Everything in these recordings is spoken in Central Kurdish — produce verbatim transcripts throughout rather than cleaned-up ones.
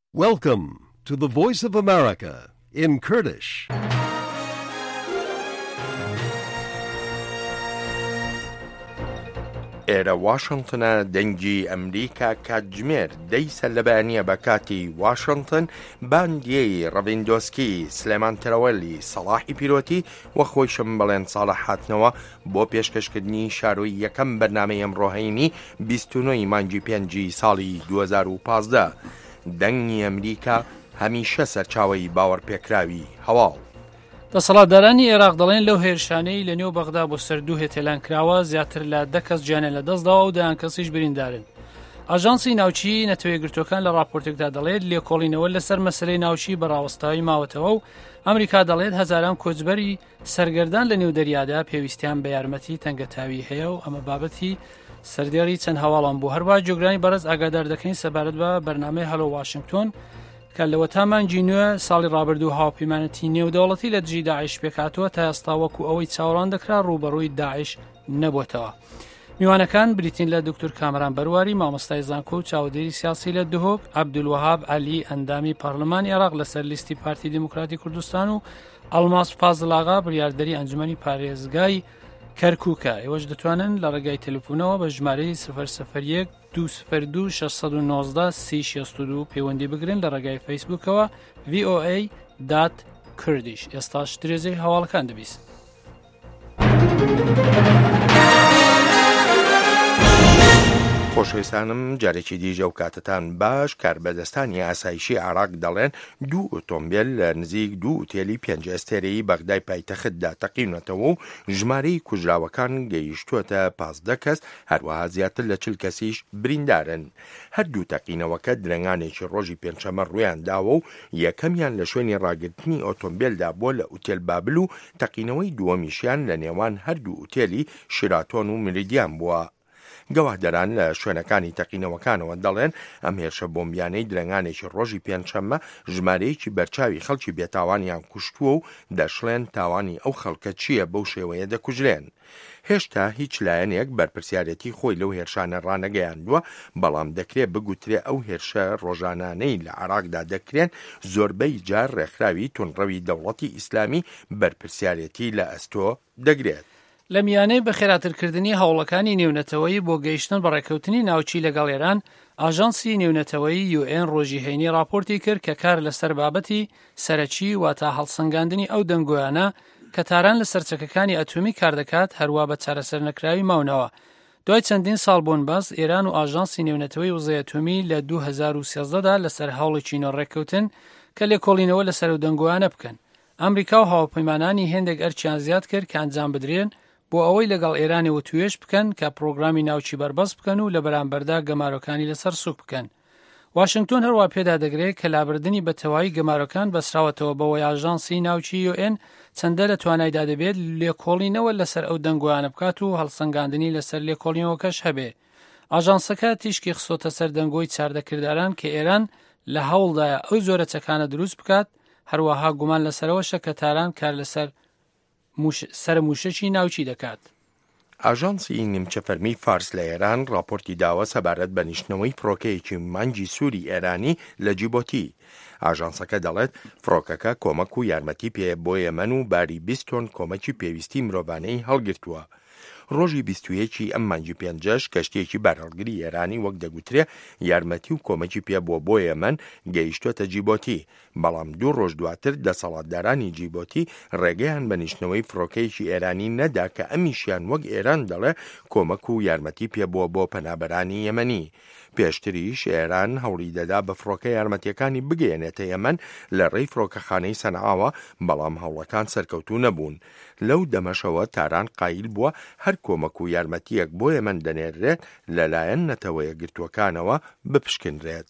Welcome to the Voice of America in Kurdish. ئێرە واشنگتنە دەنگی ئەمریکا کاتژمێر دەی سەرلەبەیانیە بە کاتی واشنگتن باندیەی ڕەڤیندۆسکی سلێمان تەرەوەلی سەڵاحی پیرۆتی وە خۆیشم بەڵێن ساڵە هاتنەوە بۆ پێشکەشکردنی شاروی یەکەم بەرنامەی ئەمڕۆهەینی بیست و نۆی مانگی پێنجی ساڵی دوو هەزار و پازدە دەنگی ئەمریکا هەمیشە سەرچاوەی باوەڕپێکراوی هەواڵ. دەسەڵاتدارانی عێراق دەڵێن لەو هێرشانەی لە نێو بەغدا بۆ سەردوو هێتێلانکراوە زیاتر لە دە کەس گیانیان لەدەستداوە و دەیان کەسیش بریندارن. ئاژانسی ناوچی نەتەوەی گرتوەکان لە راپۆرتێکدا دەڵێت لێکۆڵینەوە لەسەر مەسەلەی ناوچی بەڕاوەستاوی ماوەتەوە و ئەمریکا دەڵێت هەزاران کۆچبەری سەرگەردان لە نێو دەریادا پێویستیان بە یارمەتی تەنگەتاوی هەیە و ئەمە بابەتی سەردێڕی چەند هەواڵان بوو. هەروە جۆگرانی بەرز ئاگادار دەکەین سەبارەت بە بەرنامەی هەلۆ واشنگتۆن کە لەوە تامانجی نوێ ساڵی ڕابردوو هاوپەیمانەتی نێودەوڵەتی لە دژی داعش پێکاتوە تا ئێستا وەکو ئەوەی چاوەڕان دەکرا ڕوبەڕووی داعش نەبووتەوە. میوانەکان بریتین لە دکتۆر کامران بەرواری مامۆستای زانکۆ و چاودێری سیاسی لە دهۆک، عەبدولوەهاب عەلی ئەندامی پەرلەمانی عێراق لەسەر لیستی پارتی دموکراتی کوردستان و ئەڵماس فازڵاغا بڕیاردەری ئەنجومەنی پارێزگای کەرکووکە. ئێوەش دەتوانن لە ڕێگای تەلەفۆنەوە بە ژمارەی سفر سفر یەک دو سفر دو شەش سەد و نۆزدە سی شەست و دوو پەیوەندی بگرن لە ڕێگای فەیسبووکەوە ڤی ئۆ ئەی دات کوردیش. ئێستاش درێژەی هەواڵەکان دەبیست. خۆشەویستانم جارێکی دیژە و کاتتان باش. کاربەدەستانی ئاسایشی عێراق دەڵێن دوو ئۆتۆمبیل لە نزیک دوو ئوتێلی پێنج ئەستێرەی بەغدای پایتەختدا تەقینەتەوە و ژمارەی کوژراوەکان گەیشتووەتە پازدە کەس، هەروەها زیاتر لە چل کەسیش بریندارن. هەردوو تەقینەوەکە درەنگانێکی ڕۆژی پێنجشەمە ڕوویان داوە و یەکەمیان لە شوێنی ڕاگررتنی ئۆتۆمبیلدا بۆ لە ئوتێل بابل و تەقینەوەی دووەمیشیان لە نێوان هەردوو ئوتێلی شیراتۆن و مریدیان بووە. گەواهدەران لە شوێنەکانی تەقینەوەکانەوە دەڵێن ئەم هێرشە بۆمبیانەی درەنگانێکی ڕۆژی پێنجشەممە ژمارەیەکی بەرچاوی خەڵکی بێتاوانیان کوشتووە و دەشڵێن تاوانی ئەو خەڵکە چییە بەو شێوەیە دەکوژرێن. هێشتا هیچ لایەنێک بەرپرسیارەتی خۆی لەو هێرشانە ڕانەگەیاندووە، بەڵام دەکرێت بگوترێ ئەو هێرشە ڕۆژانانەی لە عێراقدا دەکرێن زۆربەی جار ڕێکخراوی تونڕەوی دەوڵەتی ئیسلامی بەرپرسیارەتی لە ئەستۆ دەگرێت. لە میانەی بە خێراترکردنی هەوڵەکانی نێونەتەوەیی بۆ گەیشتن بە ڕێکەوتنی ناوچی لەگەڵ ئێران، ئاژانسی نێونەتەوەیی یو ئێن ڕۆژی هەینی راپۆرتی کرد کە کار لەسەر بابەتی سەرەکی واتە هەڵسەنگاندنی ئەو دەنگۆیانە کە تاران لە سەرچەکەکانی ئەتۆمی کار دەکات هەروە بە چارەسەر نەکراوی ماونەوە. دوای چەندین ساڵ بۆنباس، ئێران و ئاژانسی نێونەتەوەی وزەی ئەتۆمی لە دوو هەزار و سێزدەدا لەسەر هەوڵێکی نۆڕێکەوتن کە لێکۆڵینەوە لەسەر ئەو دەنگۆیانە بکەن. ئەمریکا و هاوپەیمانانی هێندێک ئەرچیان زیاد کرد کە ئەنجام بدرێن بۆ ئەوەی لەگەڵ ئێرانەوە توێژ بکەن کە پرۆگرامی ناوچی بەربەست بکەن و لە بەرامبەردا گەمارۆکانی لەسەر سوک بکەن. واشنگتۆن هەروە پێدا دەگرێت کە لابردنی بە تەواوی گەمارۆکان بەسراوەتەوە بەوەی ئاژانسی ناوچی یو ئێن چەندە لە توانایدا دەبێت لێکۆڵینەوە لەسەر ئەو دەنگۆیانە بکات و هەڵسەنگاندنی لەسەر لێکۆڵینەوەکەش هەبێ. ئاژانسەکە تیشکی خسۆتە سەر دەنگۆی چاردەکرداران کە ئێران لە هەوڵدایە ئەو زۆرە چەکانە دروست بکات، هەروەها گومان لەسەرەوەشە کە تاران کار لەسەر سەر موشەکی ناوچی دەکات. ئاژانسی نیمچە فەرمی فارس لە ئێران راپۆرتی داوە سەبارەت بە نیشتنەوەی فڕۆکەیەکی مانگی سووری ئێرانی لە جیبۆتی. ئاژانسەکە دەڵێت فڕۆکەکە کۆمەک و یارمەتی پێ بۆ یەمەن و باری بیست تۆن کۆمەکی پێویستی مرۆڤانەی هەڵگرتووە. ڕۆژی بیست و یەکی ئەم مانگی پێنجەش کەشتێکی بارهەڵگری ئێرانی وەک دەگوترێ یارمەتی و کۆمەکی پێ بۆ بۆ یەمەن گەیشتوەتە جیبۆتی، بەڵام دوو ڕۆژ دواتر دەسەڵاتدارانی جیبۆتی ڕێگەیان بە نیشتنەوەی فڕۆکەیەکی ئێرانی نەدا کە ئەمیشیان وەک ئێران دەڵێ کۆمەک و یارمەتی پێ بۆ بۆ پەنابەرانی یەمەنی. پێشتریش ئێران هەوڵی دەدا بە فڕۆکە یارمەتیەکانی بگەێنێتە یەمەن لە ڕێی فڕۆکەخانەی سەنعاوە، بەڵام هەوڵەکان سەرکەوتوو نەبوون. لەو دەمەشەوە تاران قایل بووە هەر کۆمەک و یارمەتیەک بۆ یەمەن دەنێرێت لەلایەن نەتەوەیە گرتووەکانەوە بپشکنرێت.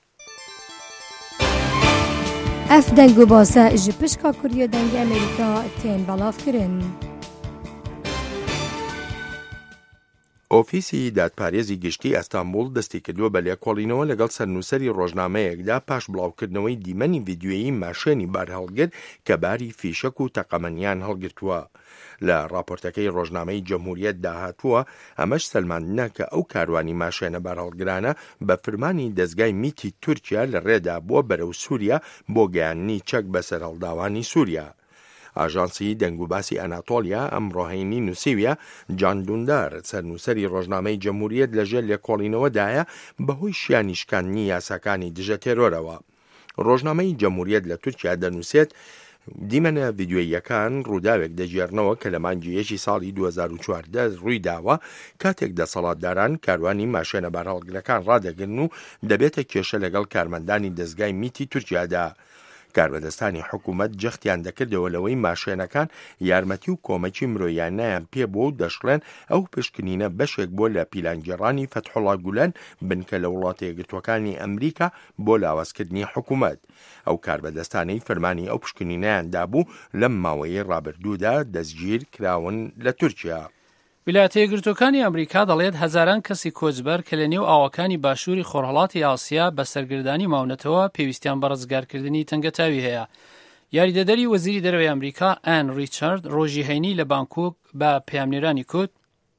ئەف دەنگ و باسە ji pişka Kuriya dengê Amerîka tên belavkirin. ئۆفیسی دادپارێزی گشتی ئەستانبوڵ دەستی کردووە بە لێکۆڵینەوە لەگەڵ سەرنووسەری ڕۆژنامەیەکدا پاش بڵاوکردنەوەی دیمەنی ڤیدیۆیی ماشێنی بارهەڵگر کە باری فیشەک و تەقەمەنیان هەڵگرتووە. لە راپۆرتەکەی ڕۆژنامەی جەمهوریەت داهاتووە ئەمەش سەلماندنە کە ئەو کاروانی ماشێنە بارهەڵگرانە بە فرمانی دەستگای میتی تورکیا لە ڕێدا بووە بەرەو سووریا بۆ گەیاندنی چەک بەسەر هەڵداوانی سووریا. ئاژانسی دەنگوباسی ئەناتۆلیا ئەم ڕۆهینی نووسیویە جان دوندار سەرنووسەری ڕۆژنامەی جەمهوریەت لەژێر لێکۆڵینەوەدایە بەهۆی شیانیشکاندنی یاساکانی دژە تێرۆرەوە. ڕۆژنامەی جەمهوریەت لە تورکیا دەنووسێت دیمەنە ڤیدیۆیەکان ڕووداوێک دەجێڕنەوە کە لە مانگیەکی ساڵی دوو هەزار و چواردە ڕووی داوە کاتێک دەسەڵاتداران کاروانی ماشێنە بارهەڵگرەکان ڕادەگرن و دەبێتە کێشە لەگەڵ کارمەندانی دەستگای میتی تورکیادا. کاربەدەستانی حکوومەت جەختیان دەکردەوە لەوەی ماشێنەکان یارمەتی و کۆمەکی مرۆیانیان پێبووە و دەشڵێن ئەو پشکنینە بەشێک بۆ لە پیلانگێڕانی فەتحوڵا گولەن بنکە لە وڵاتە یەکگرتووەکانی ئەمریکا بۆ لاوازکردنی حکوومەت. ئەو کاربەدەستانەی فەرمانی ئەو پشکنینەیان دابوو لەم ماوەیەی ڕابردوودا دەستگیر کراون لە تورکیا. ویلایەتە یەکگرتووەکانی ئەمریکا دەڵێت هەزاران کەسی کۆچبەر کە لە نێو ئاوەکانی باشووری خۆرهەڵاتی ئاسیا بە سەرگردانی ماونەتەوە پێویستیان بە ڕزگارکردنی تەنگەتاوی هەیە. یاریدەدەری وەزیری دەرەوەی ئەمریکا ئان ریچارد ڕۆژی هەینی لە بانکۆک بە پەیامنێرانی کوت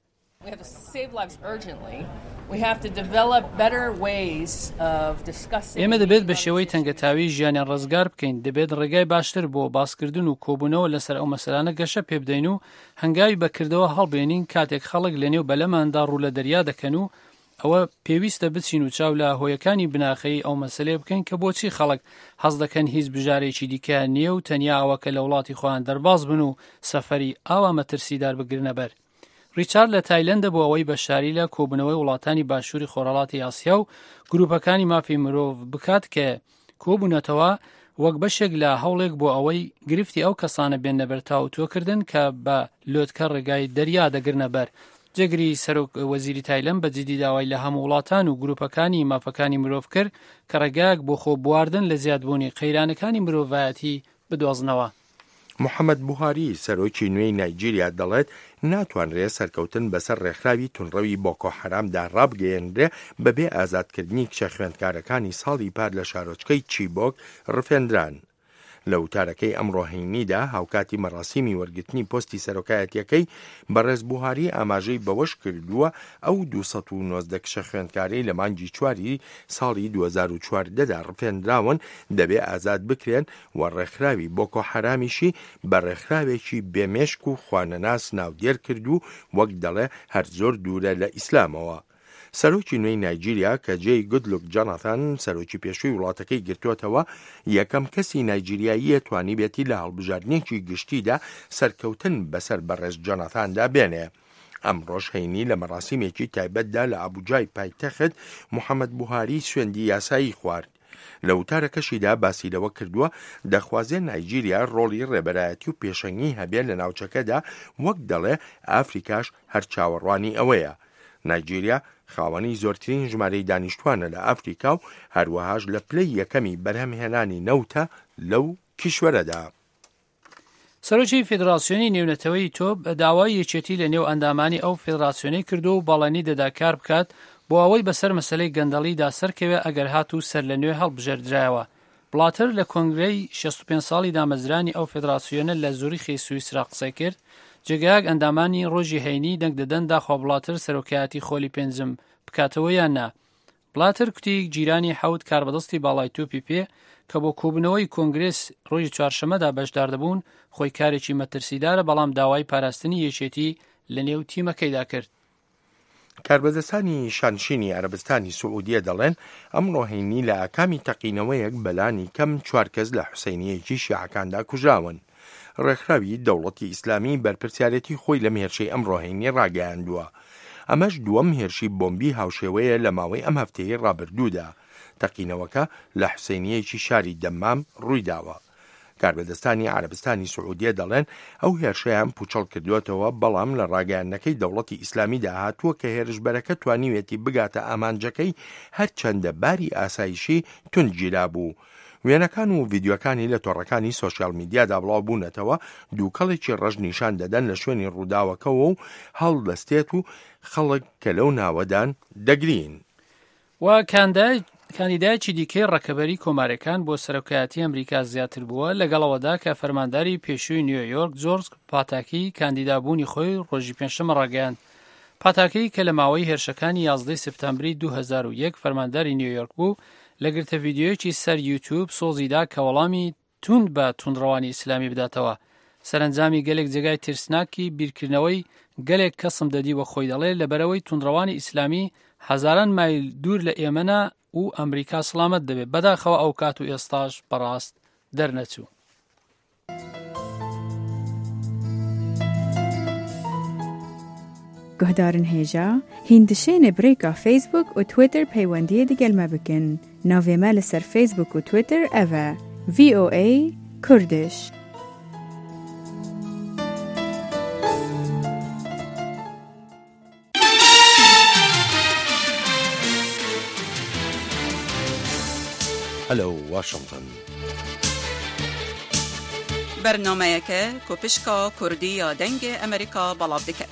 ئێمە دەبێت بە شێوەی تەنگەتاوی ژیانیان ڕزگار بکەین، دەبێت ڕێگای باشتر بۆ باسکردن و کۆبوونەوە لەسەر ئەو مەسەلانە گەشە پێ بدەین و هەنگاوی بەکردەوە هەڵبێنین کاتێک خەڵک لە نێو بەلەماندا ڕوو لە دەریا دەکەن و ئەوە پێویستە بچین و چاو لە هۆیەکانی بناخەی ئەو مەسەلێ بکەین کە بۆچی خەڵک حەز دەکەن هیچ بژارێکی دیکە نییە و تەنیا ئەوەکە لە وڵاتی خۆیان دەرباز بن و سەفەری ئاوا مەترسیدار بگرنە بەر. ریچارد لە تایلەندە بۆ ئەوەی بەشداری لە کۆبوونەوەی وڵاتانی باشووری خۆرهەڵاتی ئاسیا و گروپەکانی مافی مرۆڤ بکات کە کۆبوونەتەوە وەک بەشێک لە هەوڵێک بۆ ئەوەی گرفتی ئەو کەسانە بێنە بەر تاوتۆکردن کە بە لۆتکە ڕێگای دەریا دەگرنە بەر. جێگری سەرۆک وەزیری تایلەند بە جدی داوای لە هەموو وڵاتان و گروپەکانی مافەکانی مرۆڤ کرد کە ڕێگایەک بۆ خۆ بواردن لە زیادبوونی قەیرانەکانی مرۆڤایەتی بدۆزنەوە. محەممەد بوهاری سەرۆکی نوێی نایجیریا دەڵێت ناتوانرێت سەرکەوتن بەسەر ڕێکخراوی تونڕەوی بۆکۆ حەرامدا ڕابگەیەنرێ بەبێ ئازادکردنی کچە خوێندکارەکانی ساڵی پار لە شارۆچکەی چیبۆک ڕفێندران. لە وتارەکەی ئەم ڕۆهینیدا هاوکاتی مەراسیمی وەرگرتنی پۆستی سەرۆکایەتیەکەی بەڕێز بوهاری ئاماژەی بەوەش کردووە ئەو دووسەد و نۆزدە کشە خوێندکارەی لە مانگی چواری ساڵی دوو هەزار و چواردەدا ڕفێنراون دەبێ ئازاد بکرێن و ڕێکخراوی بۆکۆ حەرامیشی بە ڕێکخراوێکی بێمێشک و خوانەناس ناودێر کردو وەک دەڵێ هەر زۆر دوورە لە ئیسلامەوە. سەرۆکی نوێی نایجیریا کە جێی گودلوک جۆناتان سەرۆکی پێشووی وڵاتەکەی گرتووەتەوە یەکەم کەسی نایجیریاییە توانی بێتی لە هەڵبژاردنێکی گشتیدا سەرکەوتن بەسەر بەڕێز جۆناتاندا بێنێ. ئەم ڕۆژ هەینی لە مەراسیمێکی تایبەتدا لە ئابوجای پایتەخت محەممەد بوهاری سوێندی یاسایی خوارد. لە وتارەکەشیدا باسی لەوە کردووە دەخوازێ نایجیریا ڕۆڵی ڕێبەرایەتی و پێشەنگی هەبێت لە ناوچەکەدا وەک دەڵێ ئافریکاش هەر چاوەڕوانی ئەوەیە. نایجیریا خاوەنی زۆرترین ژمارەی دانیشتوانە لە ئەفریقا و هەروەهاش لە پلەی یەکەمی بەرهەمهێنانی نەوتە لەو کیشوەرەدا. سەرۆکی فێدراسیۆنی نێونەتەوەی تۆپ داوای یەکێتی لە نێو ئەندامانی ئەو فێدراسیۆنەی کردو و باڵێنی دەدا کار بکات بۆ ئەوەی بەسەر مەسەلەی گەندەڵیدا سەرکەوێ ئەگەر هات و سەر لە نوێ هەڵبژێردرایەوە. بڵاتر لە کۆنگرەی شەست و پێنج ساڵی دامەزرانی ئەو فێدراسیۆنە لە زوریخی سویسرا قسەی کرد. جێگایەک ئەندامانی ڕۆژی هەینی دەنگ دەدەن داخوا بڵاتر سەرۆکایەتی خۆلی پێنجم بکاتەوە یان نا. بڵاتر کوتی جیرانی حەوت کاربەدەستی باڵای تۆپی پێ کە بۆ کۆبوونەوەی کۆنگرێس ڕۆژی چوارشەمەدا بەشدار دەبوون خۆی کارێکی مەترسیدارە بەڵام داوای پاراستنی یەکێتی لە نێو تیمەکەیدا کرد. کاربەدەستانی شانشینی عەرەبستانی سعودیە دەڵێن ئەم ڕۆهینی لە ئاکامی تەقینەوەیەک بەلانی کەم چوار کەس لە حوسەینیەکی شیعەکاندا کوژراون. ڕێکخراوی دەوڵەتی ئیسلامی بەرپرسیارەتی خۆی لە هێرشەی ئەم ڕۆهینی ڕاگەیاندووە. ئەمەش دووەم هێرشی بۆمبی هاوشێوەیە لە ماوەی ئەم هەفتەیە ڕابردوودا. تەقینەوەکە لە حوسەینیەکی شاری دەمام ڕوویداوە. کاربەدەستانی عەرەبستانی سعودیە دەڵێن ئەو هێرشەیان پوچەڵ کردوێتەوە بەڵام لە ڕاگەیاندنەکەی دەوڵەتی ئیسلامی داهاتووە کە هێرشبەرەکە توانیوێتی بگاتە ئامانجەکەی هەرچەندە باری ئاسایشی تونجیرا بوو. وێنەکان و ڤیدیۆکانی لە تۆڕەکانی سۆشیال میدیادا بڵاو بوونەتەوە دووکەڵێکی ڕەش نیشان دەدەن لە شوێنی ڕووداوەکەوە و هەڵدەستێت و خەڵک کە لەو ناوەدان دەگرین. و کاندیدایەکی دیکەی ڕەکەبەری کۆمارەکان بۆ سەرۆکایەتی ئەمریکا زیاتر بووە لەگەڵەوەدا کە فەرمانداری پێشووی نیویۆرک جۆرج پاتاکی کاندیدابوونی خۆی ڕۆژی پێنجشەممە ڕاگەیاند. پاتاکی کە لە ماوەی هێرشەکانی یازدەی سپتامبری دوو هەزار و یەک فەرمانداری نیویۆرک بوو لە گرتە ڤیدیۆیەکی سەر یوتیوب سۆزیدا کە وەڵامی توند بە توندڕەوانی ئیسلامی بداتەوە. سەرنجامی گەلێک جێگای ترسناکی بیرکردنەوەی گەلێک کەسم دەدی وە خۆی دەڵێ لەبەرەوەی توندڕەوانی ئیسلامی هەزاران مایل دوور لە ئێمەنا و ئەمریکا سڵامەت دەبێت بەداخەوە ئەو کات و ئێستاش بەڕاست دەرنەچوو. گهدارن هێژا هیندشێنە برێکا فیسبوک و تویتر پەیوەندیە دیگەلمە بکەن. ناوێمە لەسەر فیسبوک و تویتر ئەڤە ڤی ئۆ ئەی کوردش. هەلو واشنگتن. بەرنامەیەکە کۆپشکا کوردی یا دەنگی ئەمریکا بەڵاو دەکات.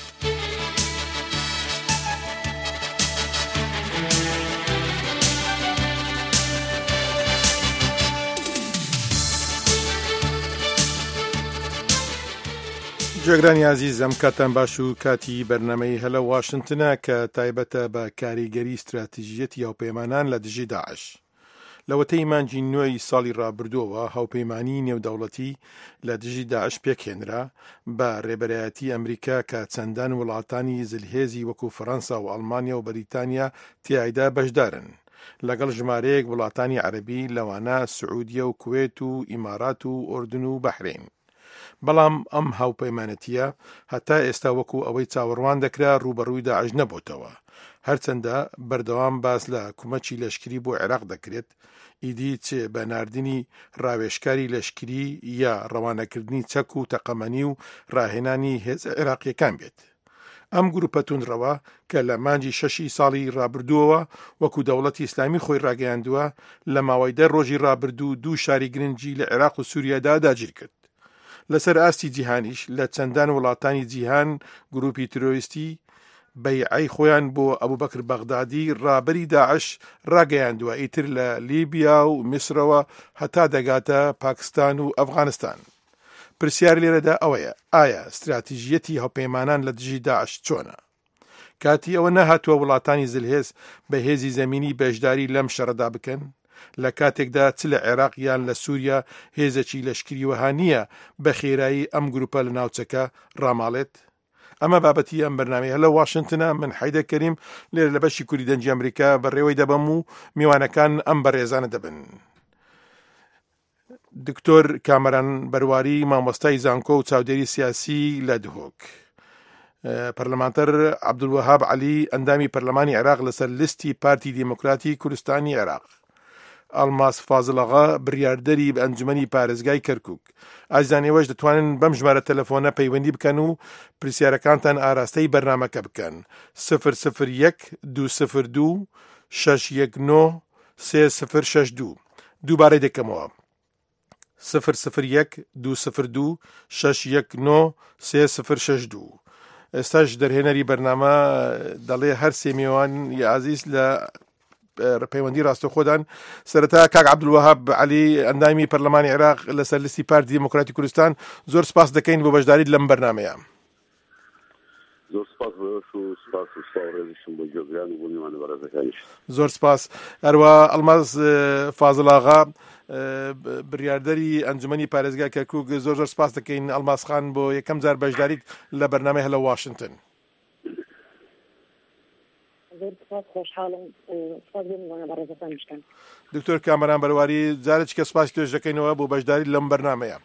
جێگرانی عزیزم کاتان باش و کاتی بەرنامەی هەلە واشنگتنە کە تایبەتە بە کاریگەری استراتیژیەتی هاوپەیمانان لە دژی داعش. لەوەتەی مانجی نوێی ساڵی ڕابردووەوە هاوپەیمانی نێودەوڵەتی لە دژی داعش پێکهێنرا بە ڕێبەرایەتی ئەمریکا کە چەندان وڵاتانی زلهێزی وەکو فەڕەنسا و ئەڵمانیا و بەریتانیا تیایدا بەشدارن لەگەڵ ژمارەیەک وڵاتانی عەرەبی لەوانە سعودیە و کوێت و ئیمارات و ئوردن و بەحرین. بەڵام ئەم هاوپەیمانەتیە هەتا ئێستا وەکو ئەوەی چاوەڕوان دەکرا ڕوبەڕووی داعش نەبووتەوە، هەرچەندە بەردەوام باس لە کومەچی لەشکری بۆ عێراق دەکرێت، ئیدی چێ بە ناردنی ڕاوێشکاری لەشکری یا ڕەوانەکردنی چەک و تەقەمەنی و ڕاهێنانی هێز عێراقیەکان بێت. ئەم گروپە توندڕەوە کە لە مانجی شەشی ساڵی ڕابردووەوە وەکو دەوڵەتی ئیسلامی خۆی ڕاگەیاندووە لە ماوەی دە ڕۆژی ڕابردوو دوو شاری گرنگی لە عێراق و سووریادا داگیر کرد. لەسەر ئاستی جیهانیش لە چەندان وڵاتانی جیهان گروپی ترۆریستی بەیعەی خۆیان بۆ ئەبوبەکر بەغدادی ڕابەری داعش ڕاگەیاندووە، ئیتر لە لیبیا و میسرەوە هەتا دەگاتە پاکستان و ئەفغانستان. پرسیار لێرەدا ئەوەیە ئایا استراتیژیەتی هەوپەیمانان لە دژی داعش چۆنە؟ کاتی ئەوە نەهاتووە وڵاتانی زلهێز بە هێزی زەمینی بەشداری لەم شەڕەدا بکەن لە کاتێکدا چ لە عێراق یان لە سووریا هێزێکی لەشکری وەها نییە بە خێرایی ئەم گروپە لە ناوچەکە ڕاماڵێت. ئەمە بابەتی ئەم بەرنامەیە لە واشنگتنە. من حەیدە کەریم لێرە لە بەشی کوردی دەنگی ئەمریکا بەڕێوەی دەبەم و میوانەکان ئەم بەڕێزانە دەبن. دکتۆر کامەران بەرواری مامۆستای زانکۆ و چاودێری سیاسی لە دهۆک، پەرلەمانتەر عەبدولوەهاب عەلی ئەندامی پەرلەمانی عێراق لەسەر لیستی پارتی دیموکراتی کوردستانی عێراق، ئەڵماس فازڵەغا بڕیاردەری بە ئەنجومەنی پارێزگای کەرکووک. ئازانێوەش دەتوانن بەم ژمارە تەلەفۆنە پەیوەندی بکەن و پرسیارەکانتان ئاراستەی بەرنامەکە بکەن. سفر سفر یەک دوو سفر دوو شەش یەک نۆ سێ سفر شەش دوو. دووبارەی دەکەمەوە سفر سفر یەک دوو سفر دوو شەش یەک نۆ سێ سفر شەش دوو. ئێستاش دەرهێنەری بەرنامە دەڵێ هەر سێ میوان یا عزیز لە پەیوەندی ڕاستەخۆدان. سەرەتا کاک عەبدولوەهاب عەلی ئەندامی پەرلەمانی عێراق لەسەر لیستی پارتی دیموکراتی کوردستان، زۆر سپاس دەکەین بۆ بەشداریت لەم بەرنامەیە. زۆر سپاس بۆش و سپاس و ساوڕێزیشم بۆ جێگران و بۆ میوانە بەڕێزەکانیش. زۆر سپاس. هەروە ئەڵماس فازڵاغا بڕیاردەری ئەنجومەنی پارێزگای کەرکووک، زۆر زۆر سپاس دەکەین ئەڵماس خان بۆ یەکەم جار بەشداریت لە بەرنامەی هەلە واشنگتن. دکتۆر کامەران بەرواری جارێکی کە سپاسی توێژ دەکەینەوە بۆ بەشداری لەم بەرنامەیە.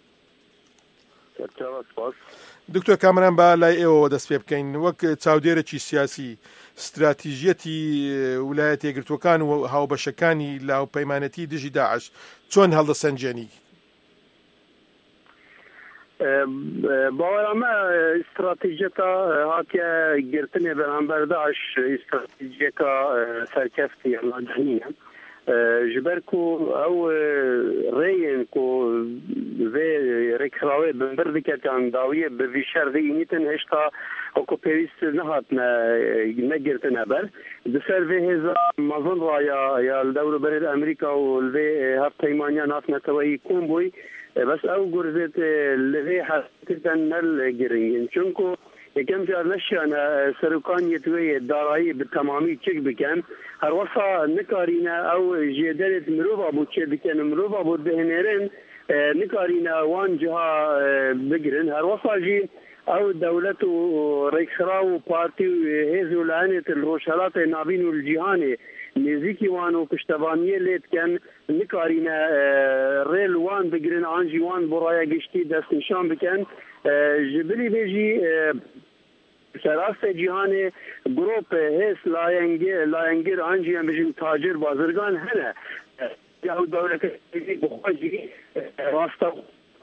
دکتۆر کامەران با لای ئێوە دەست پێ بکەین وەک چاودێرێکی سیاسی استراتیژیەتی ویلایەتە یەکگرتووەکان و هاوبەشەکانی لاوپەیمانەتی دژی داعش چۆن هەڵدەسەنجێنی؟ باوەڕامە استراتیژیەکە هاتیە گرتنێ بەرامبەر داعش استراتیژیەکە سەرکەفتی هەڵدانیە جبركو او رين كو في ركراوي بمبردك كان داويه بفيشار ذي نيتن هشتا اوكو بيريس نهاتنا نجرتنا بل بسر في هذا مظن رايا يا الدولة بريد امريكا والفي هفتيمانيا ناتنا توي كومبوي بس او جرزت اللي حتى نلجرين شنكو كم جار نشأنا سرقان يتوي الدارائي بالتمامي تشك بكن هر وصا نكارينا او جدالة مروفا بو تشك بكن مروفا بو دهنيرين نكارينا وان جها بقرن هر وصا جي او دولة ريكسراو بارتي هزو لعنة الروشالات نابين الجهاني نزيكي وانو پشتوانیه لید کن نکارینا ریل وان بگرن آنجی وان برایا گشتی دست نشان بکن جبری بیجی سراست جهان گروپ هست لاینگر لاینگر آنجی هم بجیم تاجر بازرگان هنه یا دولت بخواجی راستا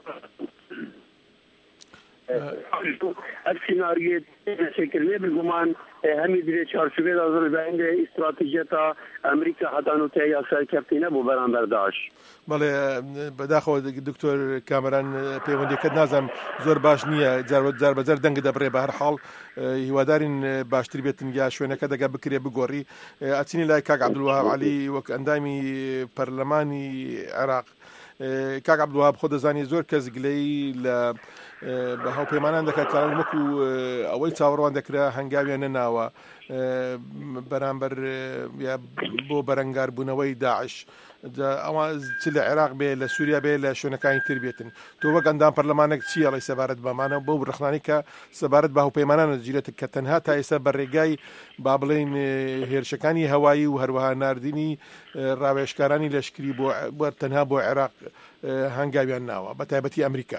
السيناريو شكل بالجمان هم يدري شارشوبي لازم بعند استراتيجية أمريكا حتى نتايا سالكابتنا ببران برداش. بله بداخل دكتور كامران بيوندي كد نازم زور باش نية زار زار بزار دنگ دبره بهر حال هوادارين باش تربيتن يا شوينا كذا قبل بكري بقوري أتيني لايك عبد الوهاب علي وك أندامي برلماني عراق کاک عبدالوهاب خۆ دەزانی زۆر کەس گلەی لە بە هاوپەیمانان دەکات کاران وەکو ئەوەی چاوەڕوان دەکرا هەنگاویان نەناوە بەرامبەر بۆ بەرەنگاربوونەوەی داعش ئەوان چ لە عێراق بێ لە سووریا بێ لە شوێنەکانی تر بێتن تۆ وەک ئەندام پەرلەمانێک چی ئەڵی سەبارەت بەمانە بۆ ڕخنانی کە سەبارەت بە هاوپەیمانان دەگیرێت کە تەنها تا ئێستا بەڕێگای با بڵێن هێرشەکانی هەوایی و هەروەها ناردنی ڕاوێژکارانی لەشکری بۆ تەنها بۆ عێراق هەنگاویان ناوە بە تایبەتی ئەمریکا.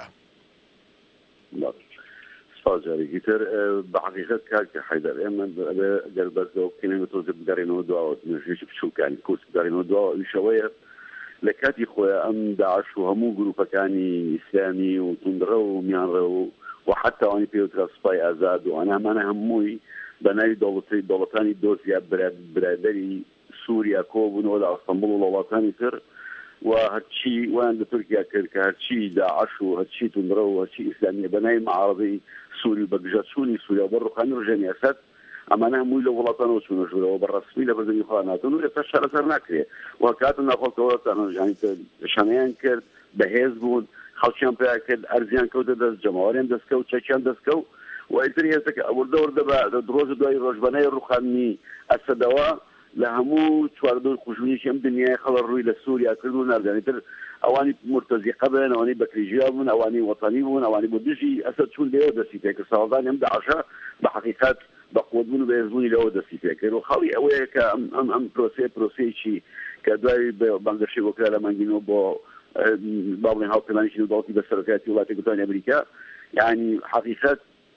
سپاسجارێکی تر بەحقیقەت کاکە حەیدەر ئێمە دەربەرەوە بکەینەوە تۆزە بدارێنەوە دواوە نوێژێکی بچووکانی کورس بدارێنەوە دواوە ئیشەوەیە لە کاتی خۆیان ئەم داعش و هەموو گروپەکانی ئیسلامی و توندڕە و میانڕە و و حتا ئەوانی پێوترا سوپای ئازاد و ئەنامانە هەمووی بە ناوی دەوڵەتانی دۆزیا برادەری سووریا کۆبوونەوە لە ئەستەمبوڵ و وڵاتانی تر و هەرچی وان لە تورکیا کرد کە هەرچی داعش و هەرچی توندڕە و هەرچی ئیسلامیە بە ناوی معارەضەی سووری بە گژەچوونی سووریا بۆ ڕوخانی ڕژێمی ئەسەد ئەمانە هەمووی لە وڵاتانەوە چوونە ژوورەوە بە ڕەسمی لە بەردەمی خۆیان هاتن و ئێستا شارەسەر ناکرێ و کاتە ناخۆڵکەوە تەنەژانی شانەیان کرد بەهێز بوون خەڵکیان پێیا کرد ئەرزیان کەوتە دەست جەماوەریان دەستکەوت چەکیان دەستکەوت و ئیتر هێزەکە ئەوردە وردە بە ڕۆژە دوای ڕۆژبەنەی ڕوخانی ئەسەدەوە لە هەموو چواردۆی خوشببوونیی ئەم دنیای خەڵە ڕووی لە سووریا کرد و ناردانیتر ئەوانی مرتەزیقە بن ئەوانی بەکریژیا بوون ئەوانی وەتانی بوون ئەوانی بۆ دژی ئەسەد چوون لێوە دەستی پێکرد ساڵدانی ئەم داعشە بە حەقیقەت بە قوتبوون و بەهێزبوونی لەوە دەستی پێکرد و خەڵی ئەوەیە کە ئەم ئەم پرۆسەیە پرۆسەیەکی کە دوای بانگەشەی بۆکرا لە مانگینەوە بۆ با بڵێن هاوپەیمانێکی نێودەوڵەتی بە سەرۆکایەتی وڵاتی یەکگرتووەکانی ئەمریکا یعنی حەقیقەت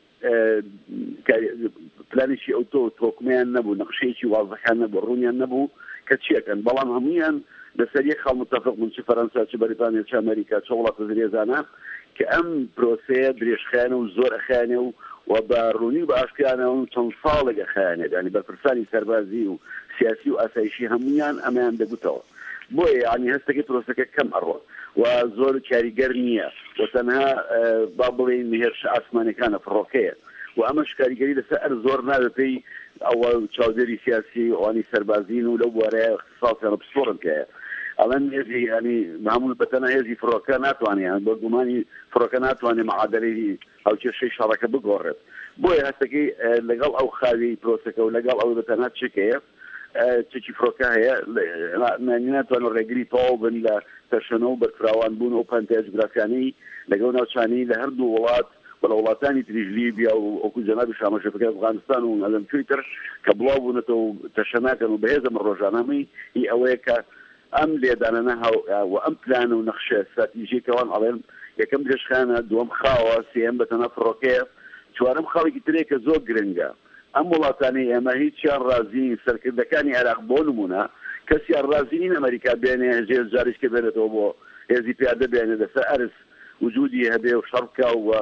پلانێکی ئەو تۆ تۆکمیان نەبوو نەخشەیەکی وازەخان نەبوو ڕوونیان نەبوو کە چیەکەن بەڵام هەمویان لەسەر یەک خەڵ متفق بوون چ فەرەنسا چ بەریتانیا چ ئەمریکا چ وڵاتە درێژانە کە ئەم پرۆسەیە درێژخایەنە و زۆر ئەخایەنێ و و بە ڕوونی و بە ئاشکرانەوە و چەند ساڵێک ئەخایەنێت ینی بەرپرسانی سەربازی و سیاسی و ئاسایشی هەمویان ئەمەیان دەگوتەوە بۆیە یعنی هەستێکی پرۆسەکە کەم ئەڕۆ و زۆر کاریگەر نییە و تەنها با بڵێن هێرش ئاسمانەکانە فڕۆکەیە و ئەمەش کاریگەری لەسەر ئەر زۆر نادەتەی ئەوە چاودێری سیاسی ئەوانی سەربازین و لەو بوارەیە اختصاصیان پسپۆرن کەیە ئەڵەن هێزی ینی معمول بەتەنە هێزی فڕۆکە ناتوانێت بە گومانی فڕۆکە ناتوانێت معادلەی هاوکێشەی شەڕەکە بگۆڕێت بۆیە هەستەکەی لەگەڵ ئەو خاوی پرۆسەکە و لەگەڵ ئەوەی بەتەنات چکەیە چکی فڕۆکە هەیە ناتوانێت ڕێگری تەواو بن لە تەشەنە و بەرفراوان بوون و پەنتێژ گرافیانەی لەگەڵ ناوچانی لە هەردوو وڵات بە وڵاتانی تریژ لیبیا و ئەوکو جەنابی شامەشەفەکەی ئەفغانستان و ئەلەم کوێی تر کە بڵاو بوونەتەوە و تەشەناکەن و بەهێزە من ڕۆژانەمەی هی ئەوەیە کە ئەم لێدانانە و ئەم پلانە و نەخشە استراتیژیکەوان ئەڵێن یەکەم درێژخانە دووەم خاوە سێم بەتەنە فڕۆکەیە چوارەم خەڵکی ترێک کە زۆر گرنگە ئەم وڵاتانی ئێمە هیچیان ڕازی سەرکردەکانی عێراق بۆ نمونە کەسیان ڕازی نین ئەمریکا بێنێ هێز جاریشکە بێنێتەوە بۆ هێزی پیادە بێنێ لەسەر ئەرز وجودی هەبێ و شەڕکە و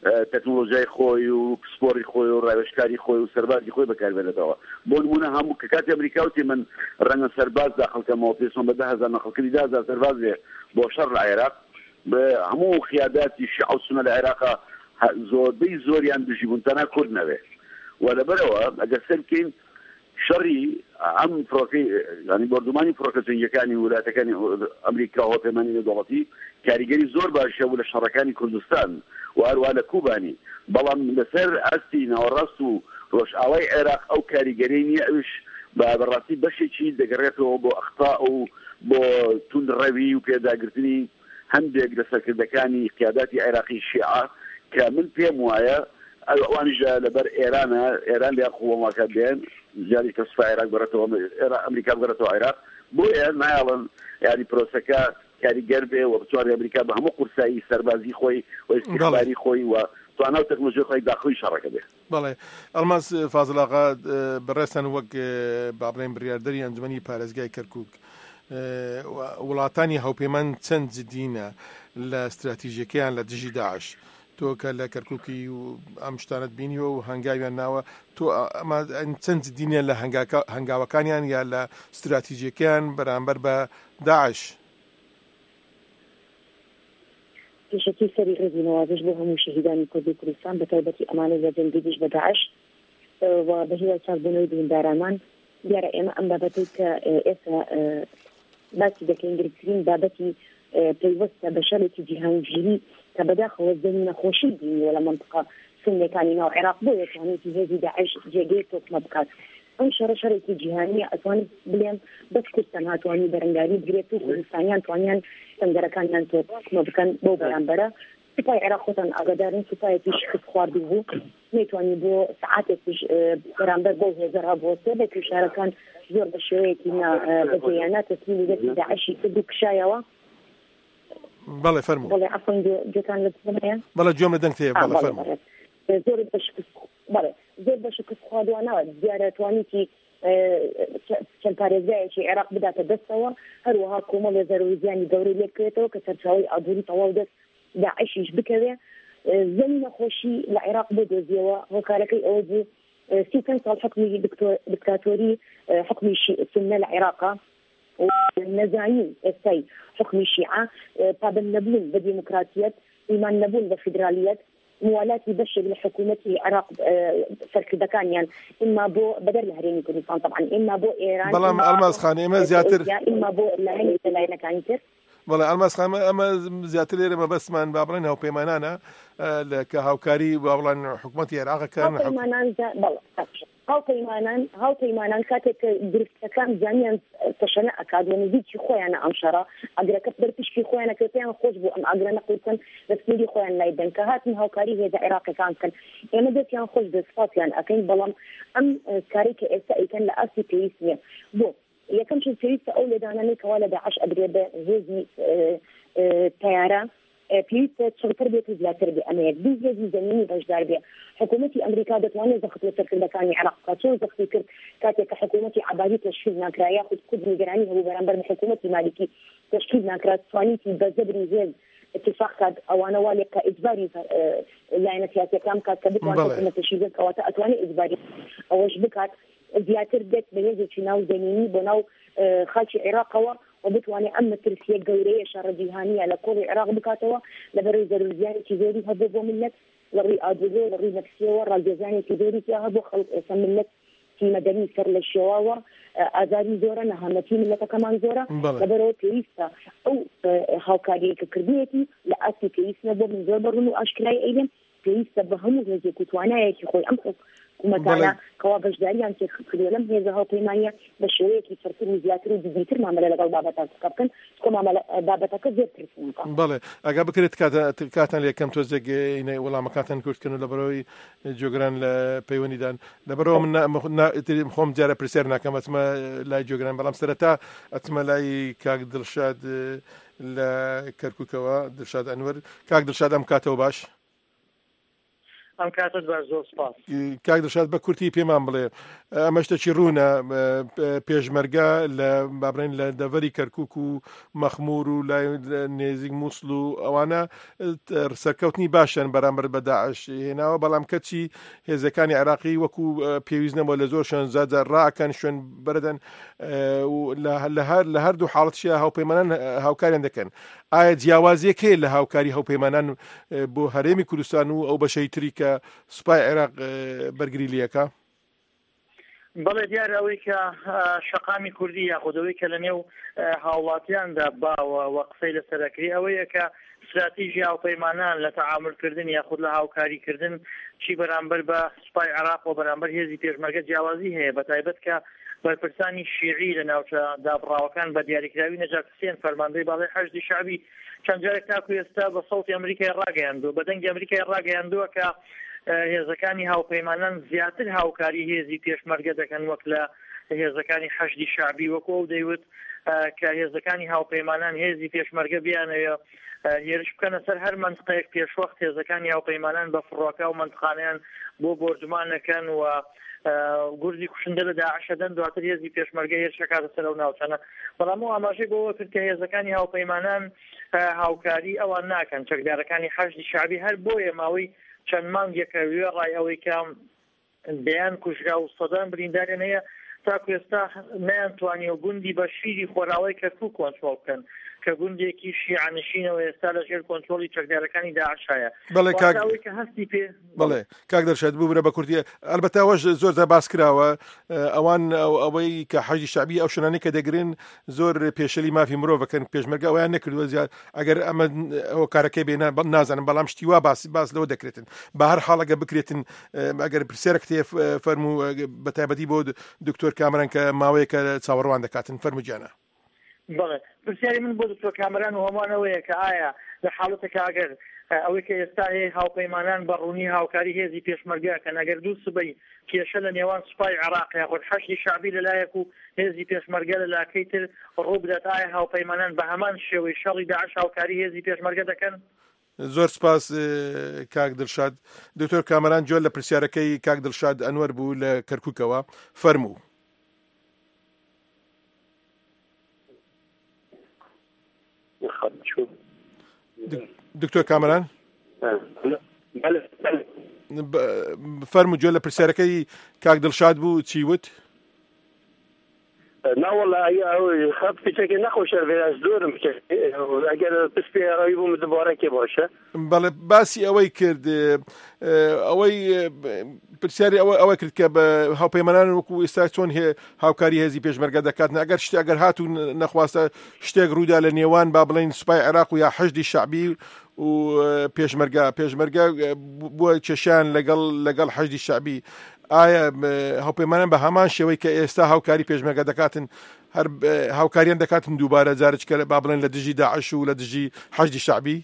تەکنۆلۆژیای خۆی و سپۆری خۆی و ڕاوێژکاری خۆی و سەربازی خۆی بەکاربێنێتەوە بۆ نمونە هەموو کە کاتی ئەمریکا وتی من ڕەنگە سەرباز داخڵکەمەوە پێشمە بە ده هەزار نەخڵکردی ده هەزار سەرباز بێ بۆ شەڕ لە عێراق هەموو خیاداتی شیعە و سونە لە عێراقا زۆربەی زۆریان دژی بوون تەنها کورد نەبێ و لەبەرەوە ئەگەر سەر بکەین شەڕی ئەم فڕۆکەی ینی بەردومانی فڕۆکە جەنگیەکانی وڵاتەکانی ئەمریکا هۆپەیمانی نێودەوڵەتی کاریگەری زۆر باشە بوو لە شەڕەکانی کوردستان و هەروە لە کوبانی بەڵام لەسەر ئەستی ناوەڕاست و ڕۆژئاوای عێراق ئەو کاریگەری نییە ئەوش بە بەڕاستی بەشێکی دەگەڕێتەوە بۆ ئەختا و بۆ توندڕەوی و پێداگرتنی هەندێک لە سەرکردەکانی قیاداتی عێراقی شیعە کە من پێم وایە ئەوانیژە لەبەر ئێرانە ئێران لیا خوڵەماکە بێن زیادی کەسفا عێراق بەڕێتەوە ئەمریکا بگەڕێتەوە عێراق بۆیە نایڵن یاری پرۆسەکە کاریگەر بێ و بتوانێت ئەمریکا بە هەموو قورسایی سەربازی خۆی و استیخباری خۆی و توانە و تەکنۆلۆژی خۆی داخلی شەڕەکە بێ. بەڵێ ئەڵماس فازڵ ئاغا بەڕێستان وەک با بڵێن بڕیاردەری ئەنجومەنی پارێزگای کەرکووک وڵاتانی هاوپەیمان چەند جدینە لە استراتیژیەکەیان لە دژی داعش تۆ کە لە کەرکووکی و ئەم شتانت بینیوە و هەنگاویان ناوە تۆ ئەمە چەند جدینە لە هەنگاوەکانیان یا لە استراتیژیەکەیان بەرامبەر بە داعش پێشەکی سەری ڕێزی نەوازش بۆ هەموو شەهیدانی کوردی کوردستان بە تایبەتی ئەمانە لە جەنگی دژ بە داعش و بە هیوای چاکبوونەوەی بریندارانمان دیارە ئێمە ئەم بابەتەی کە ئێستا باسی دەکەین گرنگترین بابەتی پەیوەستە بە شەڕێکی جیهانگیری کە بەداخەوە زەمینە خۆشی بینیوە لە مەنتقە سنەکانی ناو عێراق بۆ یەکانێتی هێزی داعش جێگەی تۆکمە بکات ئەم شەڕە شەڕێکی جیهانیە ئەتوانێت بڵێم بەس کوردستان هاتوانی بەرەنگاری بگرێت و کوردستانیان توانیان سەنگەرەکانیان تۆکمە بکەن بۆ بەرامبەرە سوپای عێراق خۆتان ئاگادارن سوپایەکی شکست خواردی بوو نەیتوانی بۆ سەعاتێکیش بەرامبەر بۆ هێزە ڕابوەستێ بە کوشارەکان زۆر بە شێوەیەکی بەجێیانە تەسلیمی دەستی داعشی کرد و کشایەوە. بەڵێ فەرموو. بەڵێ عەفوان گوێتان لە بڵێم. بەڵێ گوێم لە دەنگ تێیە بەڵێ فەرموو. زۆر بە شکست بەڵێ زۆر بە شکست خواردوانەوە دیارە توانیتی چەند پارێزگایەکی عێراق بداتە دەستەوە هەروەها کۆمەڵ زەرۆریزیانی گەورەی لێ بکرێتەوە کە سەرچاوەی ئابووری تەواو دەست داعشیش بکەوێ زەمینە خۆشی لە عێراق بدۆزیەوە هۆکارەکەی ئەوە بوو سی چەند ساڵ حکمی دیکتاتۆری حکمی سنە لە عێراقا و نەزانی ئێستای حکمی شیعە پابند نەبوون بە دیموکراتیەت ئیمان نەبوون بە فیدرالیەت موالاتی بەشێک لە حکوومەتی عێراق سەرکردەکانیان ئیما بۆ بەدەر لە هەرێمی کوردستان طبعا ئیما بۆ ئێران بەڵام ئەلماس خان ئێمە زیاتر ئیما بۆ لایەنی لایەنەکانی تر بەڵێ ئەلماس خان ئەمە زیاتر لێرە مەبەستمان با بڵێن هاوپەیمانانە کە هاوکاری با بڵێن حکوومەتی عێراقەکان هاوپەیمانان هاوپەیمانان کاتێک درستەکان زانیان تەشەنە ئەکاد و نزیکی خۆیانە ئەم شەڕە ئەگرەکە بەرپشکی خۆیانە کە پێیان خۆش بوو ئەم ئاگرە نەقوتن دەستگیری خۆیان لای دەن کە هاتن هاوکاری هێزە عێراقەکان بکەن ئێمە دەستیان خۆش دەسپاسیان ئەکەین بەڵام ئەم کاری کە ئێستا ئەیکەن لە ئاستی پێویست نییە بۆ یەکەم شت پێویستە ئەو لێدانانەی کەوا لە داعش ئەدرێ بە هێزی تەیارە پێویستە چڕتر بێت و زیاتر بێ ئەمە یەک دوو هێزی زەمینی بەشدار بێ حکوومەتی ئەمریکا دەتوانێت زەخت لە سەرکردەکانی عێراق بکات چۆن زەختی کرد کاتێک کە حکوومەتی عەبادی تەشکیل ناکرا یاخود کورد نیگەرانی هەبوو بەرامبەر بە حکوومەتی مالیکی تەشکیل ناکرا توانیتی بە زەبری هێز اتفاق کات ئەوانە والێک کە ئیجباری لایەنە سیاسیەکان کات کە بتوان حکوومەت تەشکیل بکات کەواتە ئەتوانێت ئیجباری ئەوەش بکات زیاتر دێت بە هێزێکی ناو زەمینی بۆ ناو خاکی عێراقەوە و بتوانێت ئەم مەترسیە گەورەیە شەڕە جیهانیە لە کۆڵی عێراق بکاتەوە لەبەرەوەی زەرورزیانێکی زۆری هەبوو بۆ ملت لە ڕووی ئاجوزۆ لە ڕووی نەفسیەوە ڕاگەزانێکی زۆری تیا هەبوو خەڵک ئێستا ملت مەدەنی سەر لە شێواوە ئازاری زۆرە نەهامەتی ملەتەکەمان زۆرە لەبەرەوە پێویستە ئەو هاوکاریە کە کردوێتی لە ئاستی پێویستە بۆ من زۆر بەڕون و ئاشکرای ئەیدێن پێویستە بە هەموو هێزێک و توانایەکی خۆی ئەم حکوومەتانە کەوا بەشداریان تێکردووە لەم هێزە هاوپەیمانیە بە شێوەیەکی فرتر و زیاتر و دیدیتر مامەلە لەگەڵ بابەتەکە بکەن چکۆ بابەتەکە زۆر ترسناکە. بەڵێ ئەگا بکرێت کاتان لە یەکەم تۆزێک وەڵامەکاتان کورتکردن لەبەرەوەی جۆگران لە پەیوەندیدان لەبەرەوە من خۆم جارە پرسیار ناکەم ئەچمە لای جۆگران بەڵام سەرەتا ئەچمە لای کاک دڵشاد لە کەرکووکەوە دڵشاد ئەنوەر کاک دڵشاد ئەم کاتەوە باش ئەم کاتت بە زۆر سپاس. کاک دڵشاد بە کورتی پێمان بڵێ ئەمە شتێکی ڕوونە پێشمەرگە لە بابڕین لە دەڤەری کەرکووک و مەخمور و لای نێزیک مووسڵ و ئەوانە سەرکەوتنی باشن بەرامبەر بە داعش هێناوە، بەڵام کەچی هێزەکانی عێراقی وەکو پێویستنەوە لە زۆر شوێن زادزار ڕاکەن شوێن بەردەن لە هەردوو حاڵەتشیە هاوپەیمانان هاوکاریان دەکەن. ئایا جیاوازیەک هەیە لە هاوکاری هاوپەیمانان بۆ هەرێمی کوردستان و ئەو بەشەی تری کە سوپای عێراق بەرگری لەکە؟ بەڵێ دیارە ئەوەی کە شەقامی کوردی یاخودەوەی کە لە نێو هاوڵاتیاندا باوە وە قسەی لەسەرەکری ئەوەیە کە استراتیژی هاوپەیمانان لە تەعاملکردن یاخود لە هاوکاریکردن چی بەرامبەر بە سوپای عێراق و بەرامبەر هێزی پێشمەرگە جیاوازی هەیە، بەتایبەت کە بەرپرسانی شیعی لە ناوچە دابڕاوەکان بە دیاریکراوی نەجات حوسێن فەرماندەی باڵای حەشدی شعبی چەند جارێک تاکو ئێستا بە سەوتی ئەمریکای ڕاگەیاندووە بە دەنگی ئەمریکای ڕاگەیاندووە کە هێزەکانی هاوپەیمانان زیاتر هاوکاری هێزی پێشمەرگە دەکەن وەک لە هێزەکانی حەشدی شعبی وەکو ئەو دەیوت کە هێزەکانی هاوپەیمانان هێزی پێشمەرگە بیانەوە هێرش بکەنە سەر هەر منطقەیەک پێشوەخت هێزەکانی هاوپەیمانان بە فڕۆکە و منطقانیان بۆ بۆردمانەکەن و گوردی کوشندە لە داعشەدەن دواتر هێزی پێشمەرگە هێرشەکاتە سەر ئەو ناوچەنە. بەڵام ئەو ئاماژەی بۆەوە کرد کە هێزەکانی هاوپەیمانان هاوکاری ئەوان ناکەن. چەکدارەکانی حەشدی شعبی هەر بۆیە ماوەی چەند مانگێکە وێ ڕای ئەوەی کە دەیان کوژرا و سەدان برینداریان هەیە تاکو ئێستا نەیانتوانی و گوندی بە شیری خۆراوی کەرکووک کۆنترۆڵ بکەن کە گوندێکی شیعانشینەوە ئێستا لە ژێر کۆنترۆڵی چەکدارەکانی داعشایە. بەڵێ کاک کە هەستی پێ بڵێ کاک دەرشاد بوو برە بە کوردیە ئەلبەتە ئەوەش زۆر جار باس کراوە ئەوان ئەوەی کە حەجی شعبی ئەو شوێنانەی کە دەگرن زۆر پێشەلی مافی مرۆڤەکەن پێشمەرگە ئەویان نەکردووە زیاد ئەگەر ئەمە ئەوە کارەکەی بێنە نازانم، بەڵام شتی وا باسی باس لەوە دەکرێتن بە هەر حاڵەکە بکرێتن ئەگەر پرسیارێک تێ فەرموو بەتایبەتی بۆ دکتۆر کامەران کە ماوەیەکە چاوەڕوان دەکاتن فەرمووجانە. بەڵێ پرسیاری من بۆ دکتۆر کامەران و هەموانەوەیە کە ئایا لە حاڵەتێکە ئەگەر ئەوەی کە ئێستا هەیە هاوپەیمانان بەڕوونی هاوکاری هێزی پێشمەرگەکەن ئەگەر دوو سبەی کێشە لە نێوان سوپای عێراق یاخود حەشدی شعبی لەلایەک و هێزی پێشمەرگە لە لاکەی تر ڕوو بدات ئایا هاوپەیمانان بە هەمان شێوەی شەڕی داعش هاوکاری هێزی پێشمەرگە دەکەن؟ زۆر سپاس کاک دڵشاد. دکتۆر کامەران جۆر لە پرسیارەکەی کاک دڵشاد ئەنوەر بوو لە کەرکووکەوە فەرموو. دکتۆر کامەران فەرموو جۆ لە پرسیارەکەی کاک دڵشاد بوو چی وت؟ ناوەڵە خەت پیچێکی نەخۆشە vێراز دۆرم ئەگەر پسپێ ئەوی بووم دوبارەکێ باشە. بەڵێ باسی ئەوەی کرد ئەوەی پرسیاری ئەوە ئەوە کرد کە بە هاوپەیمانان وەکو ئێستا چۆن هاوکاری هێزی پێشمەرگە دەکاتن ئەگەر شتێک ئەگەر هاتوو نەخواستە شتێک ڕوودا لە نێوان با بڵێن سوپای عێراق و یا حەشدی شعبی و پێشمەرگە پێشمەرگە بووە کێشیان لەگەڵ لەگەڵ حەشدی شعبی ئایا هاوپەیمانان بە هەمان شێوەی کە ئێستا هاوکاری پێشمەرگە دەکاتن هەر هاوکاریان دەکاتن دووبارە جارێککە با بڵێن لە دژی داعش و لە دژی حەشدی شعبی؟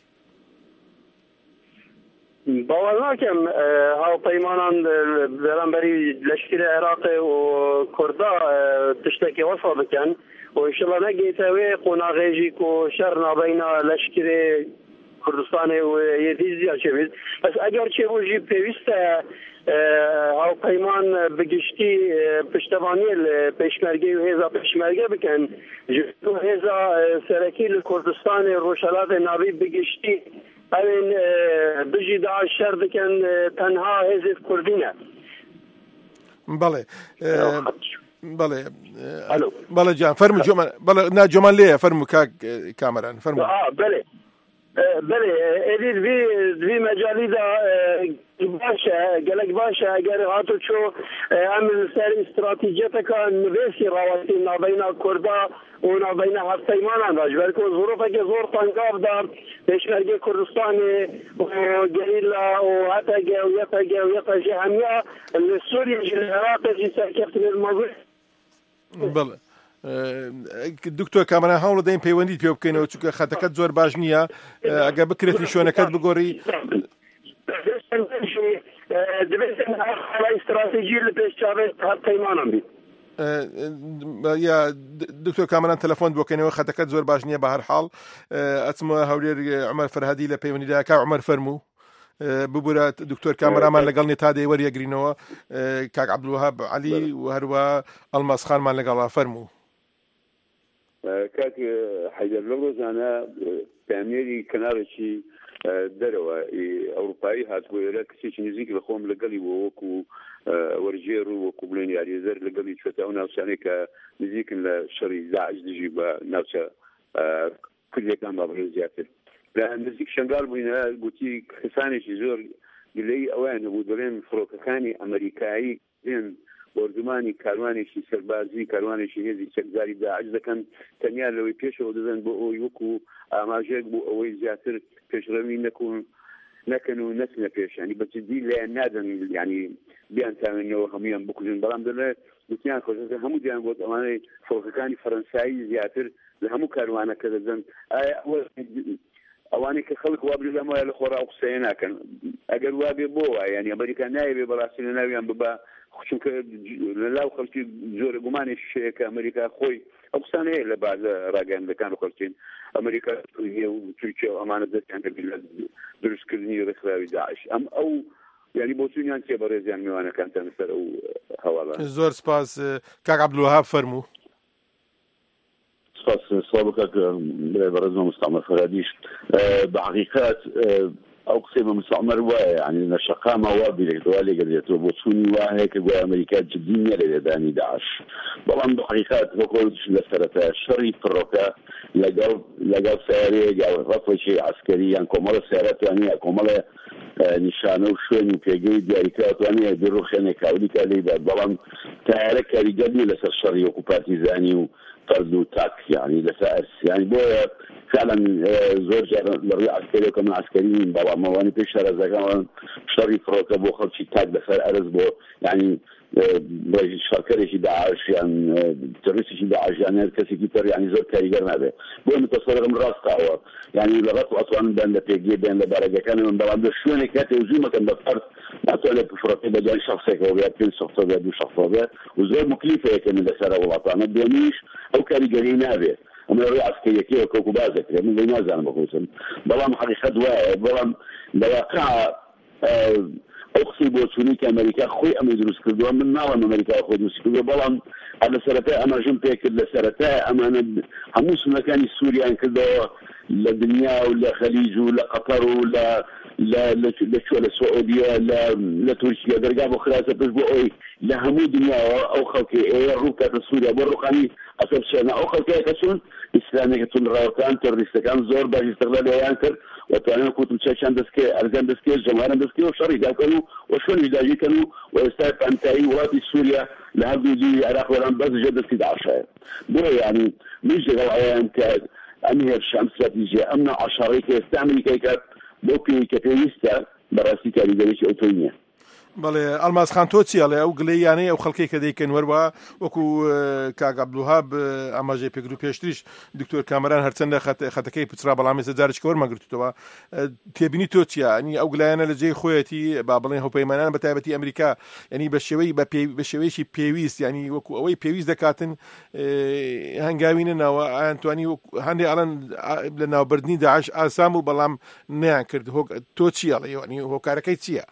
باوەڕ ناکەم هاوپەیمانان بەرامبەری لەشکری عێراقی و کووردا تشتێکی وەسا بکەن و ئینشەڵا نەگەیتەوێ قۆناغێژی و شەڕ نابەینە لەشکری کوردستانی و یەدی زیاد شەوێت. بەس ئەگەر چێبووژی پێویستە هاوپەیمان بگشتی پشتەوانی لە پێشمەرگەی و هێزا پێشمەرگە بکەن هێزا سەرەکی لە کوردستانی ڕۆژهەڵاتی ناوی بگشتی ئەوێن دژی داعش شەر بکەن تەنها هێزێک کوردینە. بەڵێ بەڵێ بەڵێ جان فەرموو جۆمان بەڵێ نا جۆمان لێیە فەرموو کاک کامەران فەرموو. بەڵێ بله ادید وی وی مجالی دا باشه گلک باشه اگر هاتو چو عمل سر استراتیجیت که نویسی روایتی نابینا کردا و نابینا هفتیمانان داشت بلکه ظروفه که زور تنگاف دار پشمرگی کردستانی و گریلا و حتی گویتا گویتا جهمیا لسوری جلعراق جی سرکفتن الموضوع. بله دکتۆر کامەران هەوڵ دەین پەیوەندیت پێ بکەینەوە چونکە خەتەکەت زۆر باش نییە ئەگەر بکرێتی شوێنەکەت بگۆڕی استراتیژی لە پێش چاوێت هەفتەیمانم بیت. یا دکتۆر کامەران تەلەفۆن بۆکەینەوە خەتەکەت زۆر باش نییە بە هەر حاڵ ئەچمە هەولێر عومەر فەرهادی لە پەیوەندیدا کا عومەر فەرموو ببورە دکتۆر کامەرامان لەگەڵ تا دەی وەریەگرینەوە کاک عەبدولوهاب عەلی و هەروە ئەڵماس خانمان لەگەڵا فەرموو. کاک حەیدەر لەو ڕۆژانە پامێری کەنارێکی دەرەوە ئەوروپایی هاتبووێرە کچێکی نزیک لە خۆم لەگەڵی بۆ وەکو وەرجێر و وەکو بڵێن یاریزەر لەگەڵی چێتە ئەو ناوچانەی کە نزیکن لە شەڕی داعش دژی بە ناوچە کوردیەکان با بڵێن زیاتر لە نزیک شنگال بووینە گوتی کەسانێکی زۆر گلەی ئەویان هەبوو دەڵێن فڕۆکەکانی ئەمریکایی دێن بۆردمانی کاروانێکی سەربازی کاروانێکی هێزی چەکداری داعش دەکەن تەنیا لەوەی پێشەوە دەدەن بۆ ئەوی وەکو ئاماژەیەک بۆ ئەوەی زیاتر پێشڕەوی نەکۆن نەکەن و نەچنە پێش ینی بەجددی لایەن نادەن ینی بیان تاوێنەوە هەمویان بکوژن بەڵام دەڵێ گوتیان خۆشەکە هەموو دیان بۆ ئەوانەی فڕۆکەکانی فەرەنسایی زیاتر لە هەموو کاروانەکە دەدەن ئایا ئەوانەی کە خەڵک وابری لەم وایە لە خۆڕا قسەیە ناکەن ئەگەر وابێ بۆ وایە ینی ئەمریکا نایەوێ بەڕاستی لە ناویان ببا چونکە لەلاو خەڵکی زۆر گومانێک شەیە کە ئەمریکا خۆی ئەو قسانەیە لە بازە ڕاگەاندەکان و خەڵکین ئەمریکا و تورکیا و ئەمانە دەستیان دەبێت لە دروستکردنی ڕێکخراوی داعش ئەم ئەو ینی بۆ چونیان تێ بەڕێزیان میوانەکانتان لەسەر ئەو هەواڵە. زۆر سپاس کاک عەبدولوهاب فەرموو. سپاس سڵاو بکات بەڕێزم مستعمەر فەرادیش بەحقیقەت ئەو قسەی بە مستعمەر وایە ینی لە شەقامە وا بیرێکەوە لێگەدرێتەوە بۆ چوونی وایە کە گویا ئەمریکا جددی نییە لە لێدانی داعش بەڵام بەحقیقەت وەکۆش لە سەرەتا شەڕی فڕۆکە لەگەڵ لەگەڵ سیارەیەک یا ڕەفێکی عەسکەری یان کۆمەڵە سیارەتوانێ یا کۆمەڵە نیشانە و شوێنی پێگەی دیاریکراوەتوانێ بیرڕوخێنێ کاولیکا لێدات بەڵام تایارە کاریگەر نیە لەسەر شەڕی وەکو پارتیزانی و فرد و تاک يعني لسائر يعني بو فعلا زور لروي عسكري وكمان عسكريين بابا مواني بيش هذا كمان شري فروكا بو خلشي تاك بسر أرز بو يعني شاكر شي داعش يعني ترسي شي داعش يعني كسي كتر يعني زور كاريجر نابه بو متصرغ من راس قهوة يعني لغت أصلا بين لبيجي بين لبرجة كان من بلاد شو أنا كاتي وزي ما كان بفرد نعطيه بفروكا بجان شخصي كوبيات كل شخص بيدو شخص بيدو وزور مكلفة كمان لسر ولاطانا بدونيش أو كاريجري نابه ومن الرئي عسكرية كيه وكوكو بازك من ذي نازل أنا بقولسن بلام حقيقة واحد بلام بواقع أقصي بوتشوني كأمريكا خوي أمي دروس كردوا من نعلم أمريكا خوي دروس كردوا بلام على سرتاء أنا جنبي كل سرتاء أما أنا هموس مكاني سوريا إن كردوا لدنيا ولا خليج ولا قطر ولا لا لا شو السعودية لا لا تركيا درجة خلاصة بس بقول لا همو دنيا أو خلقي إيه روكا سوريا برقاني أسبب شيء أو خلقي كسون إسلامي كتون راوتان ترست كان زور باش استغلال يانكر وتعلم كنت مشان دسكي أرجان دسكي جمهورا دسكي وشري كانوا وشون يداجي كانوا واستاذ أنتاي وراتي سوريا لهذا يجي العراق وران بس جد في دعشة بو يعني مش غير كاد أمير الشام استراتيجية أمنا عشرة كيستعمل كيكات بوكي كتيستا براسي كاريجريش أوتونيا بەڵێ ئەلماس خان تۆ چیاڵێ ئەو گلەیانەی ئەو خەڵکی کە دەیکەن وەروە وەکو کاک عەبدولوهاب ئاماژەی پێگرت و پێشتریش دکتۆر کامەران هەرچەندە خەتەکەی پچرا بەڵام ێستا جارێکی وەرمەگرتووە تێبینی تۆ چییە ئەنی ئەو گلایانە لە جێی خۆیەتی با بڵێن هەوپەیمانان بە تایبەتی ئەمریکا ینی بە شێوەی بە شێوەیەکی پێویست ینی وەکو ئەوەی پێویست دەکاتن هەنگاوینە ناوە ئایانتوانی هەندێک ئەڵەن لە ناوبردنی داعش ئاسام و بەڵام نەیان کرد تۆ چیاڵێ ینی هۆکارەکەی چییە؟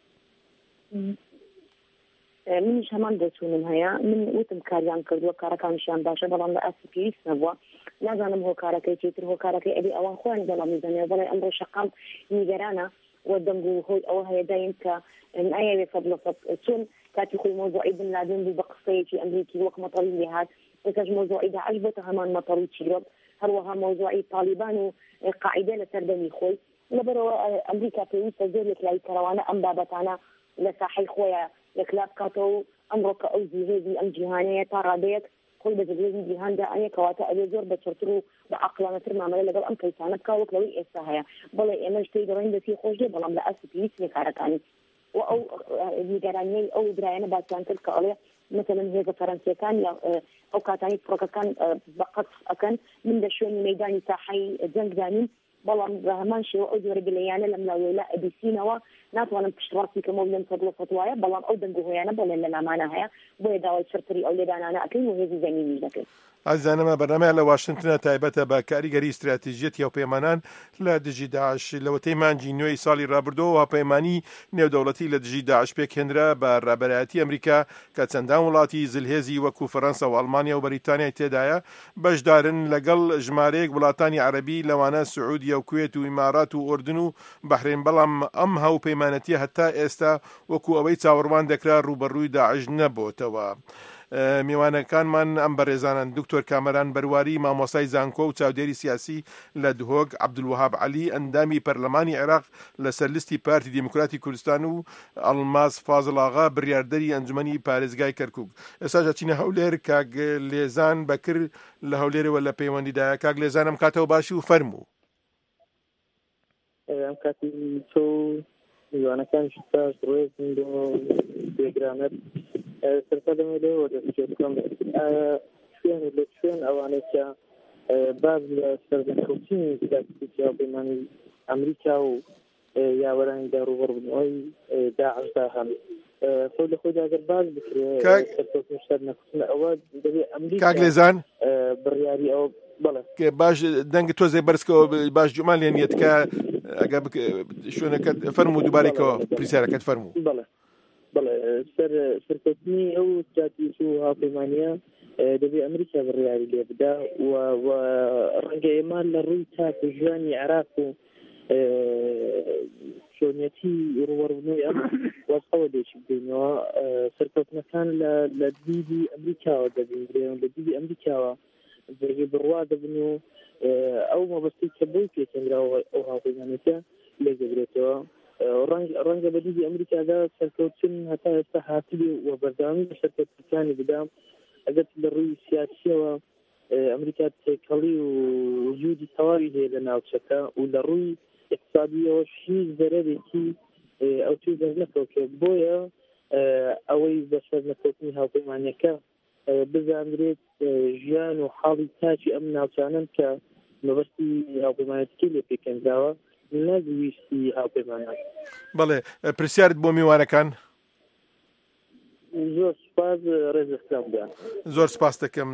منیش هەمان دەچوونم هەیە من وتم کاریان کردووە کارەکانیشیان باشە بەڵام لە ئاستی پێویست نەبووە نازانم هۆکارەکەی چیتر هۆکارەکەی ئەبێ ئەوان خۆیان دەڵامی زەنێ بەڵێ ئەمڕۆ شەقام نیگەرانە وە دەنگ و هۆی ئەوە هەیە دایم کە ئەیەوێ سەد لە سەد چۆن کاتی خۆی مۆزوعی بن لادن بوو بە قسەیەکی ئەمریکی وەک مەتەڵی لێهات ئێستاش مۆزوعی داعش بۆتە هەمان مەتەڵی چیرۆک هەروەها مۆزوعی تالیبان و قاعیدە لەسەر دەمی خۆی لەبەرەوە ئەمریکا پێویستە زۆر لەکلای کەروانە ئەم بابەتانە لە ساحەی خۆیە لەکلاب کاتەوە ئەمڕۆ کە ئەو جیهێزی ئەم جیهانەیە تا ڕادەیەک خۆی بە جێژی جیهاندا ئەیە کەواتە ئەوێ زۆر بەچەرتر و بە عەقلانەتر مامەلە لەگەڵ ئەم کەیسانە بکا وەک لەوەی ئێستا هەیە بەڵێ ئێمەش تێی دەڕێن دەستی خۆش دێ بەڵام لە ئەستی پێویست نیە کارەکانی و ئەو نیگەرانیەی ئەو درایانە باسییان کرد کە ئەڵێ مثلا هێزە فەرەنسیەکان یا ئەو کاتانی فڕۆکەکان بەقەت ئەکەن من لە شوێنی مەیدانی ساحەی جەنگ دانیم بەڵام هەمان شێوە ئەو جۆرە گلەیانە لەم لاوێلا ئەبیسینەوە ناتوانم پشتڕاستی کەمە لەم فەضڵ فتوایە بەڵام ئەو دەنگ و هۆیانە بەڵێن لە نامانە هەیە بۆیە داوای سەرتری ئەو لێدانانە ئەکەین و هێزی زەمینی دەکەین. ئازانەمە بەرنامەیە لە واشنگتنە تایبەتە بە کاریگەری استراتیژیەتی هەوپەیمانان لە دژی داعش لەوەتەی مانجی نوێی ساڵی ڕابردۆ هەوپەیمانی نێودەوڵەتی لە دژی داعش پێکهێنرا بە ڕابەرایەتی ئەمریکا کە چەندان وڵاتی زلهێزی وەکو فەڕەنسا و ئەڵمانیا و بەریتانیای تێدایە بەشدارن لەگەڵ ژمارەیەک وڵاتانی عەرەبی لەوانە سعودیە و کوێت و ئیمارات و ئوردن و بەحرین بەڵام ئەم هەوپەیمانەتیە هەتا ئێستا وەکو ئەوەی چاوەڕوان دەکرا ڕوبەڕووی داعش نەبووتەوە. میوانەکانمان ئەم بەڕێزانن دکتۆر کامەران بەرواری مامۆسای زانکۆ و چاودێری سیاسی لە دهۆک، عەبدولوهاب عەلی ئەندامی پەرلەمانی عێراق لەسەر لیستی پارتی دیموکراتی کوردستان و ئەڵماس فازڵ ئاغا بڕیاردەری ئەنجومەنی پارێزگای کەرکووک. ئێستا جاچینە هەولێر کاک لێزان بەکر لە هەولێرەوە لە پەیوەندیدایە. کاک لێزان ئەم کاتەوە باشی و فەرموو. ئەم کاتی تۆ میوانەکان شتاش ڕێزن بێگرانەت سەرتا دەمەوێتەوە دەستێتم شوێن لە شوێن ئەوانەی کە باز لە سەردەکەوتنی سیاسی هەوپەیمانی ئەمریکا و یاوەرانی داڕوبەڕبوونەوەی داعشدا هەن خۆ لە خۆی ئەگەر باز بکرێت سەرکەوتنی شەر نەخستن ئەوە دەبێت ئەمریکا کاک لێزان بڕیاری ئەوە بەڵێ باش دەنگ تۆزێ بەرزکەوە باش جومان لێنیێت کە ئەگە شوێنەکەت فەرموو دووبارێکەوە پرسیارەکەت فەرموو. بەڵێ بەڵێ سەر سەرکەوتنی ئەو استراتیژی و هاوپەیمانیە دەبێت ئەمریکا بڕیاری لێ بدا و ڕەنگە ئێمان لە ڕووی تاکو ژیانی عێراق و شۆنیەتی ڕوەڕبوونەوەی ئەم وەسەوە دێکی بگەینەوە سەرکەوتنەکان لە دیدی ئەمریکاوە دەبینرێن لە دیدی ئەمریکاوە جێگەی بڕوا دەبن و ئەو مەبەستی کە بۆی پێکەنراوە ئەو هاوپەیمانیەکە لێدەگرێتەوە. ڕەنگە بە دیدی ئەمریکادا سەرکەوتن هەتا ئێستا هاتبێ و بەردەوامی بە سەرکەوتنەکانی بدام ئەگەر لە ڕووی سیاسیەوە ئەمریکا تێکەڵی و وجودی تەواوی هەیە لە ناوچەکە و لە ڕووی اقتصادیەوەش هیچ زەرەرێکی ئەو توی دەرنەکەوتێ بۆیە ئەوەی بە سەر نەکەوتنی هاوپەیمانیەکە بزانرێت ژیان و حاڵی تاچی ئەم ناوچانن کە مەبەستی هاوپەیمانیەتی لێ پێکەنراوە نەگویستی هاوپەیمانیان. بەڵێ پرسیارت بۆ میوانەکان زۆر سپاس ڕێزەکەم زۆر سپاس دەکەم.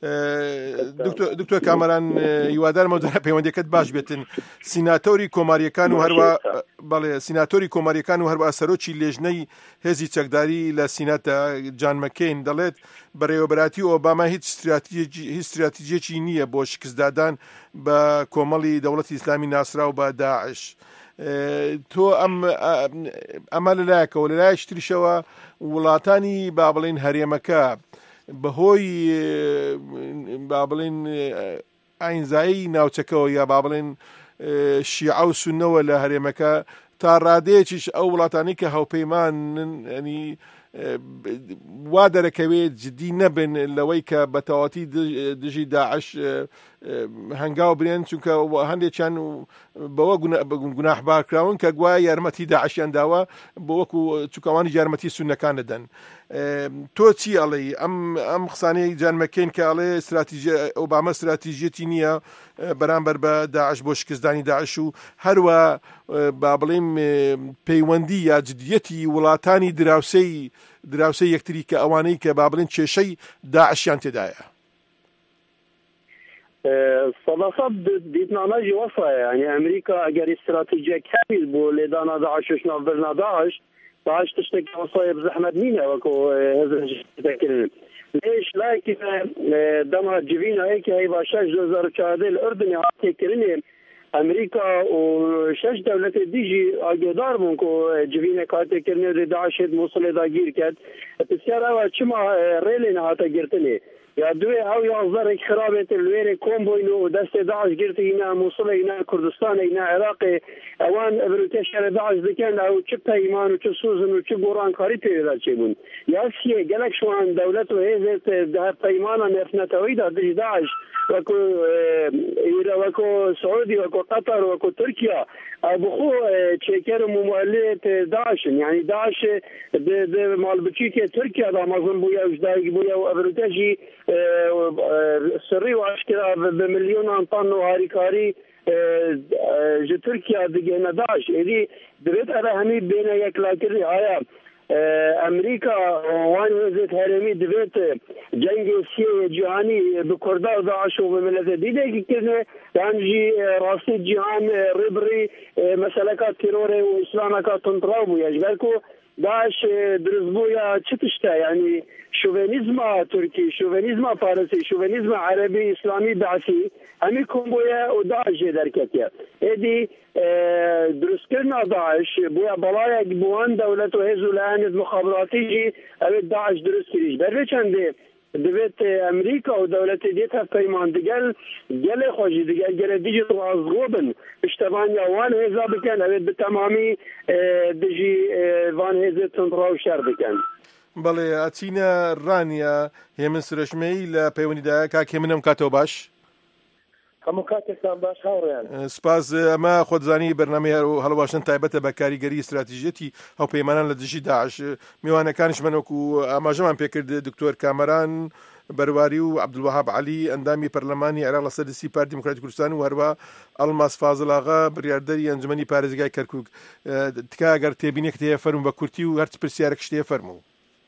دکتۆر کامەران هیوادارم ئەو پەیوەندیەکەت باش بێتن. سیناتۆری کۆماریەکان و هەروە بەڵێ سیناتۆری کۆماریەکان و هەروە سەرۆکی لێژنەی هێزی چەکداری لە سیناتە جان مەکەین دەڵێت بەڕێوەبەراتی ئۆباما هیچ استراتیژیەکی نییە بۆ شکستدادان بە کۆمەڵی دەوڵەتی ئیسلامی ناسرا و بە داعش. تۆ ئەم ئەمە لەلایەکەوە لەلایەک تریشەوە وڵاتانی با بڵێن هەرێمەکە بەهۆی با بڵێن ئاینزایی ناوچەکەەوە یا با بڵێن شیعە و سونەوە لە هەرێمەکە تا ڕادەیەکیش ئەو وڵاتانی کە هاوپەیمانن ینی وا دەرەکەوێت جدی نەبن لەوەی کە بە تەواتی دژی داعش هەنگاو برێن چونکە هەندێکیان بەوە گوناحبارکراون کە گوایە یارمەتی داعشیان داوە بۆ وەکو چووکەوانی یارمەتی سونەکان دەدەن. تۆ چی ئەڵێ ئەم ئەم قسانەی جان مەکەین کە ئەڵێ ئۆباما استراتیژیەتی نییە بەرامبەر بە داعش بۆ شکستدانی داعش و هەروە با بڵێم پەیوەندی یا جدیەتی وڵاتانی دراوسەی دراوسەی یەکتری کە ئەوانەی کە با بڵێن کێشەی داعشیان تێدایە. صداقت دیتنامەجی وەسایە یعنی ئەمریکا ئەگەر استراتیژیەک هەبێت بۆ لێدانا داعشش ناوبرنا داعش داعش تشتێکی وەسایە بزەحمەت نینە وەکو هێزەکردن ليش لكن دما جبينا هيك هي باشاش دو هزار و چهارده الأردن هاتيكرني أمريكا وشش دولة ديجي أجدار منكو جبينا كاتيكرني داعش موصل دا جير كات بسيارة وشما ريلين هاتا جرتني يا دوي هاو يعذر خرابة الويري كومبوينو دست داعش جرت هنا موصل هنا كردستان هنا عراق اوان ابروتشار داعش ذكان او چه پیمان و چه سوزن و چه بوران کاری پیدا چیبون یا سیه گلک شوان دولت و هزت ده پیمان نفنتوی دا داعش وكو وكو سعودي وكو قطر وكو تركيا بخو تشيكر ممولات داعش يعني داعش مال بتشيكي تركيا دا مازن بويا وجداي بويا وابرتاجي سري واشكرا بمليون طن هاريكاري ji Tirkiye digêne Daeş êdî divêt ere hemî bêne yekilakirî aya Amerîka wan hêzê herêmî divêt cengê siyê cîhanî bi Kurda û Daeş û bi miletê dîdekî kirine yan jî rastî cîhan rêbirî meseleka terorê û îslameka tuntraw bûye ji ber ku Daeş diristbûya çi tişte yanî şovenîzma Tirkî, şovenîzma Parîsî, şovenîzma Erebî, İslamî Beşî hemî komboye û Daeş jê derketiye. Êdî durustkirina Daeş bûya belayek bi wan dewlet û hêz û lehenên muxabiratî jî ew ê Daeş durust kirî. Ber vê çendê divêt Amerîka û dewletê dê tev peyman digel gelê xwe jî digel gelê dî jî razgo bin piştevaniya wan hêza bikin ew ê bi temamî dijî van hêzê tuntraw şer bikin. بەڵێ ئەچینە ڕانیە هێمن سرەشمەی لە پەیوەندیدایە کاک هێمنم کاتەوە باش هەموو کاتێکتان باش هاوڕێیان سپاس ئەمە خۆتزانی بەرنامەی هەڵەواشن تایبەتە بە کاریگەری استراتیژیەتی هەوپەیمانان لە دژی داعش میوانەکانش منۆکو ئاماژەمان پێکرد دکتۆر کامەران بەرواری و عەبدولوەهاب عەلی ئەندامی پەرلەمانی عێراق لەسەر دەستی پارتی دیموکراتی کوردستان و هەروە ئەڵماس فازڵ ئاغا بڕیاردەری ئەنجومەنی پارێزگای کەرکووک تکا ئەگەر تێبینێک هەیە فەرموو بە کورتی و هەرچ پرسیارێک شتێ فەرموو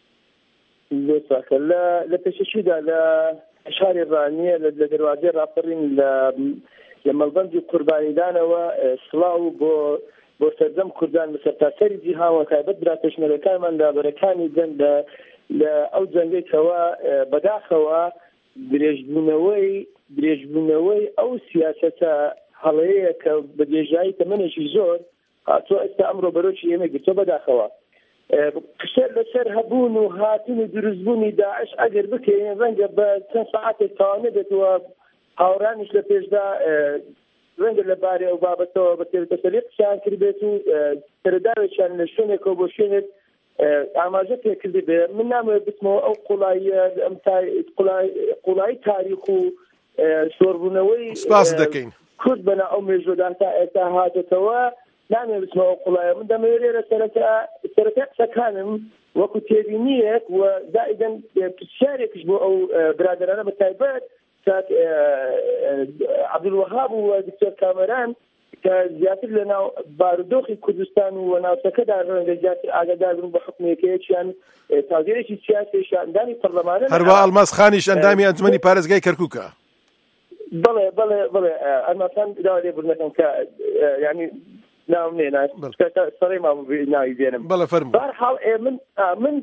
لە پێشەشیدا لە شاری ڕانیە لە دەواازێ ڕاپەڕین لە مەڵبەندی قوربانیدانەوە سڵاو بۆ بۆ سەردەم کوردان لە سەرتاسەری جیهانەوە تایبەت برا پێشنەرەکانمان لابەرەکانی دەن لە ئەو جەنگێکەوە بەداخەوە درێژبوونەوەی درێژبوونەوەی ئەو سیاسەتە هەڵەیە کە بە درێژایی تەمەنێکی زۆر هاتووە ئێستا ئەمڕۆ بەرۆکی ئێمە گرتۆ بەداخەوە قسە لەسەر هەبوون و هاتن و دروستبوونی داعش ئەگەر بکەین ڕەنگە بە چەند سەعاتێک تاوانە بێتەوە هاوڕانیش لە پێشدا ڕەنگە لەبارەی ئەو بابەتەوە بە تێبەتەسەری قسەیان کردبێت و سەرەداوێکیان لە شوێنێکەوە بۆ شوێنێک ئاماژە پێکردی بێ من نامەوێت بچمەوە ئەو قوڵاییە ئەم قوڵایی تاریخ و شۆڕبوونەوەی سپاس دەکەین کورد بەنا ئەو مێژۆدان تا ئێستا هاتێتەوە نامەوێت بچمەوە قوڵایە من دەمەوێت لێرە سەرەتا قسەکانم وەکو تێبینیەک و دائیدەن پرسیارێکش بۆ ئەو برادرانە بە تایبەت کاک عەبدولوەهاب و دکتۆر کامەران کە زیاتر لە ناو بارودۆخی کوردستان و ناوچەکەدا ڕەنگە زیاتر ئاگادار بن بە حکومەکەیەکیان تاگیرێکی سیاسی ئەندامی پەرلەمانە هەروە ئەڵماس خانیش ئەندامی ئەنجومەنی پارێزگای کەرکووکە بەڵێ بەڵێ بڵێ ئەمەکان داوا لێبوردنەکەم کە یعنی ناوم نێ سەڕێ مابوو ناوی دێنم بەڵێ فەرموو بەرحاڵ من من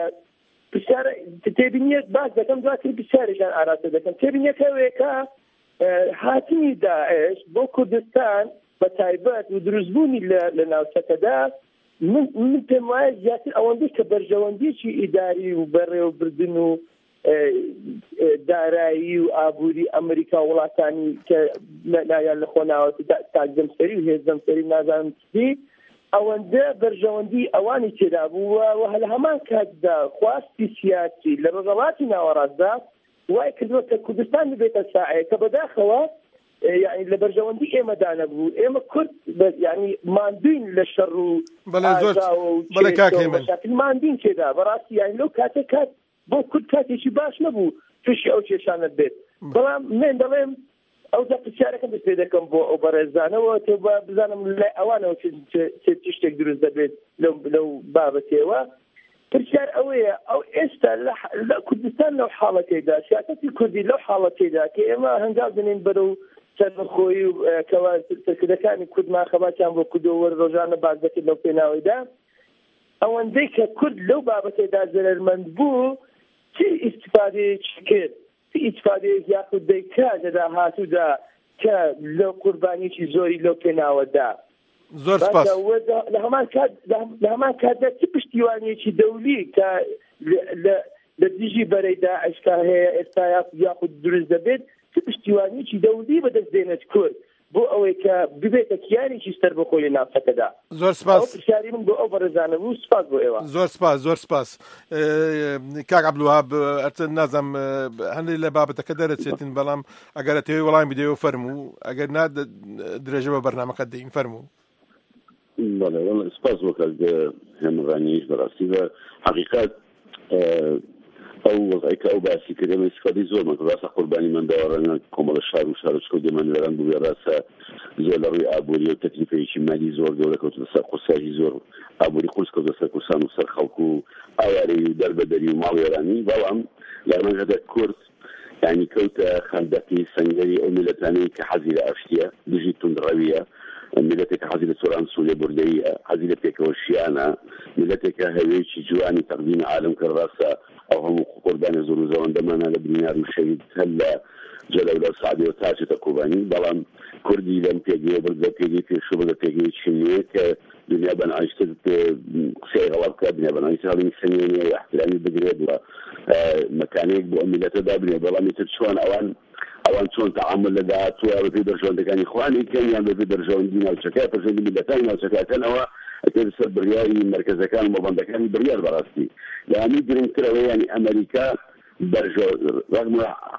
تێبینیەک باس دەکەم دواتر پرسیارێکیان ئاراستە دەکەم تێبینیەکەوێکە هاتنی داعش بۆ کوردستان بە تایبەت و دروستبوونی لە ناوچەکەدا من پێم وایە زیاتر ئەوەندەی کە بەرژەوەندێکی ئیداری و بەڕێوەبردن و دارایی و ئابووری ئەمریکا وڵاتانی کە لایەن لە خۆناوە تاگدەمسەری و هێزدەمسەری نازانم چی ئەوەندە بەرژەوەندی ئەوانی تێدا بووە و هەل هەمان کاتدا خواستی سیاسی لە ڕۆژەڵاتی ناوەڕاستدا وای کردووە کە کوردستان ببێتە ساحەیە کە بەداخەوە یعنی لە بەرژەوەندی ئێمەدا نەبوو ئێمە کورد یعنی ماندوین لە شەڕ و مشاکل ماندین تێدا بەڕاستی یعنی لەو کاتێک کات بۆ کورد کاتێکی باش نەبوو تووشی ئەو کێشانت بێت بەڵام من دەڵێم ئەو دا پرسیارەکەم پێ دەکەم بۆ ئەو بەڕێزانەوە تێ بزانم لای ئەوانەوە چ شتێک دروست دەبێت لەو بابەتێوە پرسیار ئەوەیە ئەو ئێستا لە کوردستان لەو حاڵەتێدا سیاسەتی کوردی لەو حاڵەتێدا کە ئێمە هەنگاو دەنێن بەرەو سەرخۆی و کەوا سەرکردەکانی کوردمان خەباتیان بۆ کوردەوە ڕۆژانە باز دەکرد لەو پێناوەیدا ئەوەندەی کە کورد لەو بابەتێدا زەرمەند بوو چی ئیستیفادەیەکی کرد چی ئیستیفادەیەک یاخود دەیکا لە داهاتوودا کە لەو قوربانیی زۆری لەو پێناوەدا زۆر سپاس لە هەمان کاتدا چ پشتیوانیەکی دەولی کە لە دژی بەرەی داعشکا هەیە ئێستا یاخود دروست دەبێت چ پشتیوانیەکی دەولی بەدەستدێنێت کورد بۆ ئەوەی کە ببێتە کیانێکی سەر بەخۆی لە ناوچەکەدا زۆر سپاس پرسیاری من بۆ ئەو بەڕێزانە بوو سپاس بۆ ئێوە زۆر سپاس زۆر سپاس کاک عەبدولوەهاب ئەرچەند نازانم هەندێک لە بابەتەکە دەرەچێتن بەڵام ئەگەر ئەتەوێ وەڵامی بدەیەوە فەرموو ئەگەر نا درێژە بە بەرنامەکە دەین فەرموو بەڵێ سپاس بۆ کاک هێمنڕانیش بەڕاستی بە حەقیقەت ئەو وەزعیکە ئەو باسی کە دەمە استفادەی زۆرمان ڕاستە قوربانی منداوەڕەنە کۆمەڵە شار و شارچکە و دێمانوێران بوو ڕاستە زۆر لە ڕووی ئابووری و تەکلیفێکی مالی زۆر گەورە کەوتە سەر قورساژی زۆر ئابووری قورس کەوتە سەر کورسان و سەر خەڵکو و ئاوارەی و دەربەدەری و ماڵوێرانی بەڵام لەمەژەدە کورد یعنی کەوتە خەندەقی سەنگەری ئەو میلەتانەی کە حەزی لە ئەشتیە دژی توندڕەویە ملەتێکە حەزی لە سۆران سووریا بوردەیە حەزی لە پێکەوە شیانە ملەتێکە هەوێکی جوانی تەقدیمی عالم کە ڕاستە ئەو هەموو قوربانی زۆر و زەوەندەمانە لە بنیار و شەهید هەر لە جەلەولا سعدی و تاجێتە قوربانی بەڵام کوردی لەم پێگەیە بردە پێگەی پێشوو بەدە پێگەی چینیە کە دنیا بەناویستە قسەی هەڵا بکات دنیا بەناویستە هەڵی سەنگێنیە و احترامی بگرێت و مەکانەیەک بۆ ئەم میلەتە دابنێت بەڵامی تر چۆن ئەوان ئەوان چۆن تەعامل لە داهاتووە بەپێی دەرژەوەندەکانی خوانی کەنیان بەپێی دەرژەوەندی ناوچەکە پەرژەوەندی میلەتانی ناوچەکەکەنەوە ئەتێت سەر بڕیاری مەرکەزەکان و مەبەندەکانی بڕیار بەڕاستی لە هەمی گرنگترەوە یعنی ئەمریکا بەرژەوە ڕەگم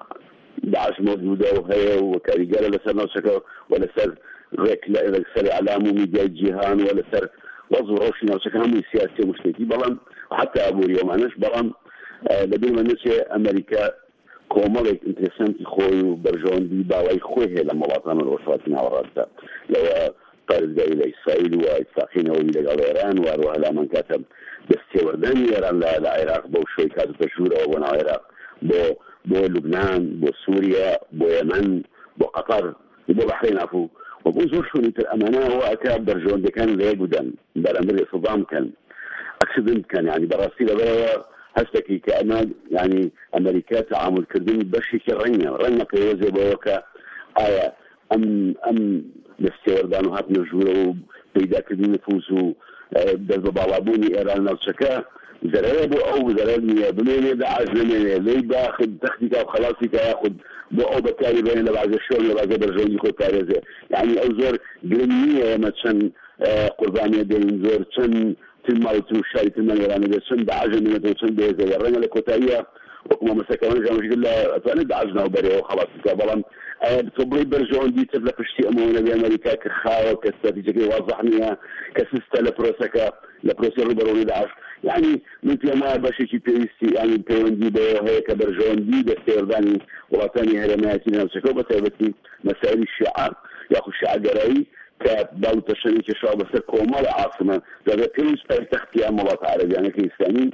داعش موجودة وهي وكاريجالة لسر نوشكا ولا سر ريك لا سر إعلام وميديا الجيهان ولا سر وضع روشي نوشكا هم سياسية مشتكي بلان وحتى أبو اليوم عناش بلان لدينا من نسي أمريكا كومالك انترسانتي خوي وبرجون دي باوي خويه لما وطن الوفاتنا ورادة لو طارد جاي إلى إسرائيل وإتفاقين وإلى إيران وأروها لا من كاتب باستوردان إيران للعراق بو شوي كاتب تشهور أو بنا العراق بو بو لبنان بو سوريا بو يمن بو قطر بو بحرين عفو وبو زور شو نتر أمانة هو أكاب برجون دي كان ذي جدا برأمر صدام كان أكسدنت كان يعني براسي لبرا هستكي كأنا يعني أمريكا تعامل كردين بشي كرينا رنا كيوزي بوكا آية أم أم الاستوردان وهات نجوره بيدا كردين نفوسه درب بالابوني إيران نفسك زرابو أو زرابني بنيني دعاز لمني لي باخد تخديك وخلاصك ياخد بو أو بكاري بين لبعض الشغل لبعض برجوني خو كاريزي يعني أو زور قرنية مثلا قربانية دين زور تن تلماوت وشاري تلمان إيران دي سن دعاجة من تن بيزي الرنة لكوتاية وكما مساكا وانا جامش قل لها أتواني دعاجنا وبريه وخلاصك بلان بتبري برجون دي تبلا فشتي أمونا بأمريكا كخاوة كاستراتيجية واضحنيها كسيستا لبروسكا لبروسي الربروني دعاش يعني من ما باشي شي بيستي يعني بيوندي بو هيك برجون دي بستيرداني وطني هرماتي نفسكو بتابتي مسائل الشعار ياخو الشعار قرائي كباو تشريك الشعب بس كومال عاصمة لذا كلمس بيتختي أمالات عربي يعني كإسلامين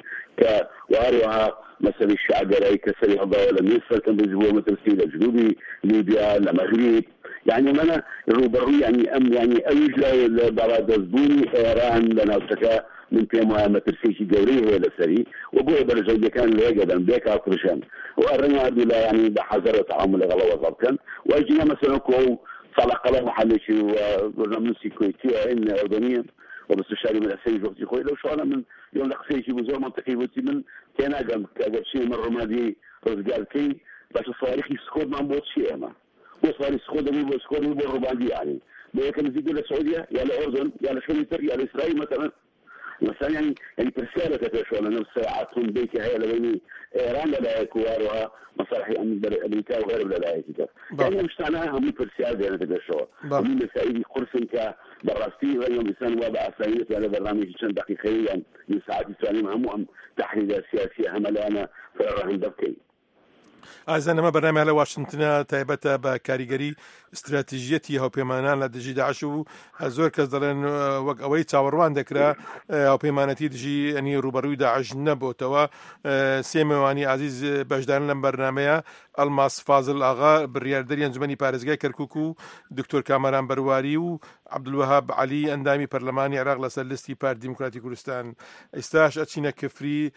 كوارها مثل الشعب قرائي كسري هذا ولا مصر كان بيجيبوه مثل سيدة جنوبي ليبيا لمغرب يعني منا الروبري يعني أم يعني أوجه لبلد الزبوني إيران لنفسك من بيما مترسيشي قوريه هي لسري وبوه برجل كان ليجدا بيك أكرشان وأرنا عدو لا يعني بحذر تعامل غلا وضبطا وأجينا مثلا كو صلاح الله محلشي وبرنامجي كويتية إن أردنيا وبس الشارع من السيج وقتي خوي لو شو أنا من يوم لقسيشي بزور منطقي وتي من كان أجمع كأجر شيء من رمادي رزقار كي بس الصواريخ يسخود ما بوت شيء أما وصار يسخود مي بسخود مي بالرمادي يعني لكن زيدوا للسعودية يا لأردن يا لشريطر يا لإسرائيل مثلا مثلا يعني يعني برسالة تتشون نفس ساعاتهم بيك هي لبني إيران لا يكوارها مصالح أمريكا وغير لا يكتر يعني مش معناها هم برسالة يعني تتشون هم مسائل قرص ك براستي اليوم إنسان وضع سيئة على برنامج كان دقيقيا من ساعات الثانية هم تحليل سياسية هملانا فرهم دبكي ئازانەمە بەنامە لە واشنگتنە تایبەتە بە کاریگەری استراتیژیەتی هاوپەیمانان لە دژی داعش و زۆر کەس دەڵێن وەک ئەوەی چاوەڕوان دەکرا هاوپەیمانەتی دژی ئەنی ڕوبەڕووی داعش نەبووتەوە. سێ میوانی عزیز بەشدارن لەم بەرنامەیە ئەلماس فازل ئاغا بڕیاردەری ئەنجومەنی پارێزگای کەرکووک و دکتۆر کامەران بەرواری و عەبدولوەهاب عەلی ئەندامی پەرلەمانی عێراق لەسەر لیستی پارتی دیموکراتی کوردستان. ئێستاش ئەچینە کفری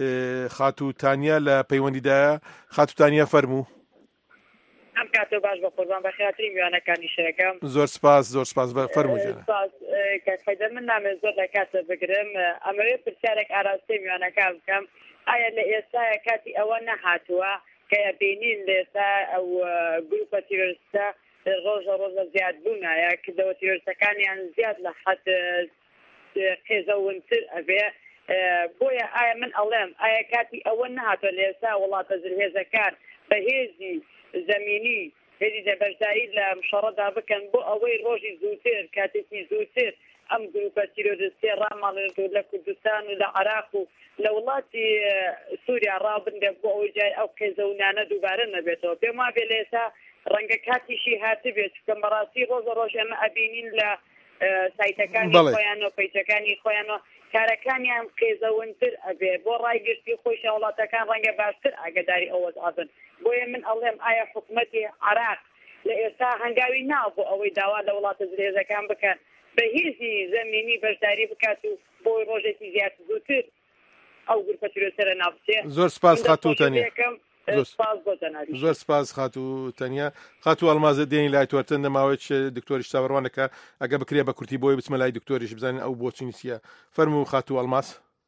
خاتوتانیا لە پەیوەندیدایە. خاتوتانیا فەرموو. ئەم کاتۆ باش بە قوربان بە خێراتری میوانەکانی شەکەم. زۆر سپاس زۆر سپاس فەرموو جەناب. کەفەیدە من نامێت زۆر لە کاتە بگرم ئەمەوێت پرسیارێک ئاراستەی میوانەکان بکەم ئایا لە ئێستاە کاتی ئەوە نەهاتووە کە بینین لە ئێستا ئەو گروپە تیرۆریستە ڕۆژە ڕۆژە زیاد بوونایە کردەوە تیرۆریستەکانیان زیاد لە حەد قێزەونتر ئەبێ بۆیە ئایا من ئەڵێم ئایا کاتی ئەوە نەهاتوە لە ئێستا وڵاتە هێزەکان بە هێزی زەمینی هێزی دەبەرداری لە مشەڕەدا بکەن بۆ ئەوەی ڕۆژی زووتر کاتێکی زووتر ئەم گروپە تیرۆریستیە ڕاماڵێنەوە لە کوردستان و لە عێراق و لە وڵاتی سووریا ڕابندە بۆ ئەو جای ئەو قێزەونانە دووبارە نەبێتەوە. پێم وابێ لە ئێستا ڕەنگە کاتیشی هاتبێت کە بەڕاستی ڕۆژە ڕۆژ ئەمە ئەبینین لە سایتەکانی خۆیانەوە پەیجەکانی خۆیانەوە کارەکانیان قێزەونتر ئەبێ بۆ ڕایگررتی خۆشە وڵاتەکان ڕەنگە باشتر ئاگداری ئەوە ئابن. بۆیە من ئەڵێم ئایا حکوومەتی عێراق لە ئێستا هەنگاوی ناو بۆ ئەوەی داوا لە وڵاتە درێژەکان بکەن بە هیچی زەمینی بەشداری بکات و بۆی ڕۆژێکی زیاتر زووتر ئەو گروپە تیرۆریستە ناوچێ. زۆر سپاس خاتووتەنیا. زۆر سپاس خاتو تەنیا خاتو ئەڵمازە دێنی لای تۆرتن دەماوێت دکتۆریش چاوەڕوانەکە ئەگە بکرێ بە کورتی بۆی بچمە لای دکتۆریش بزانین ئەو بۆچی نیسیە. فەرموو خاتو ئەڵماس.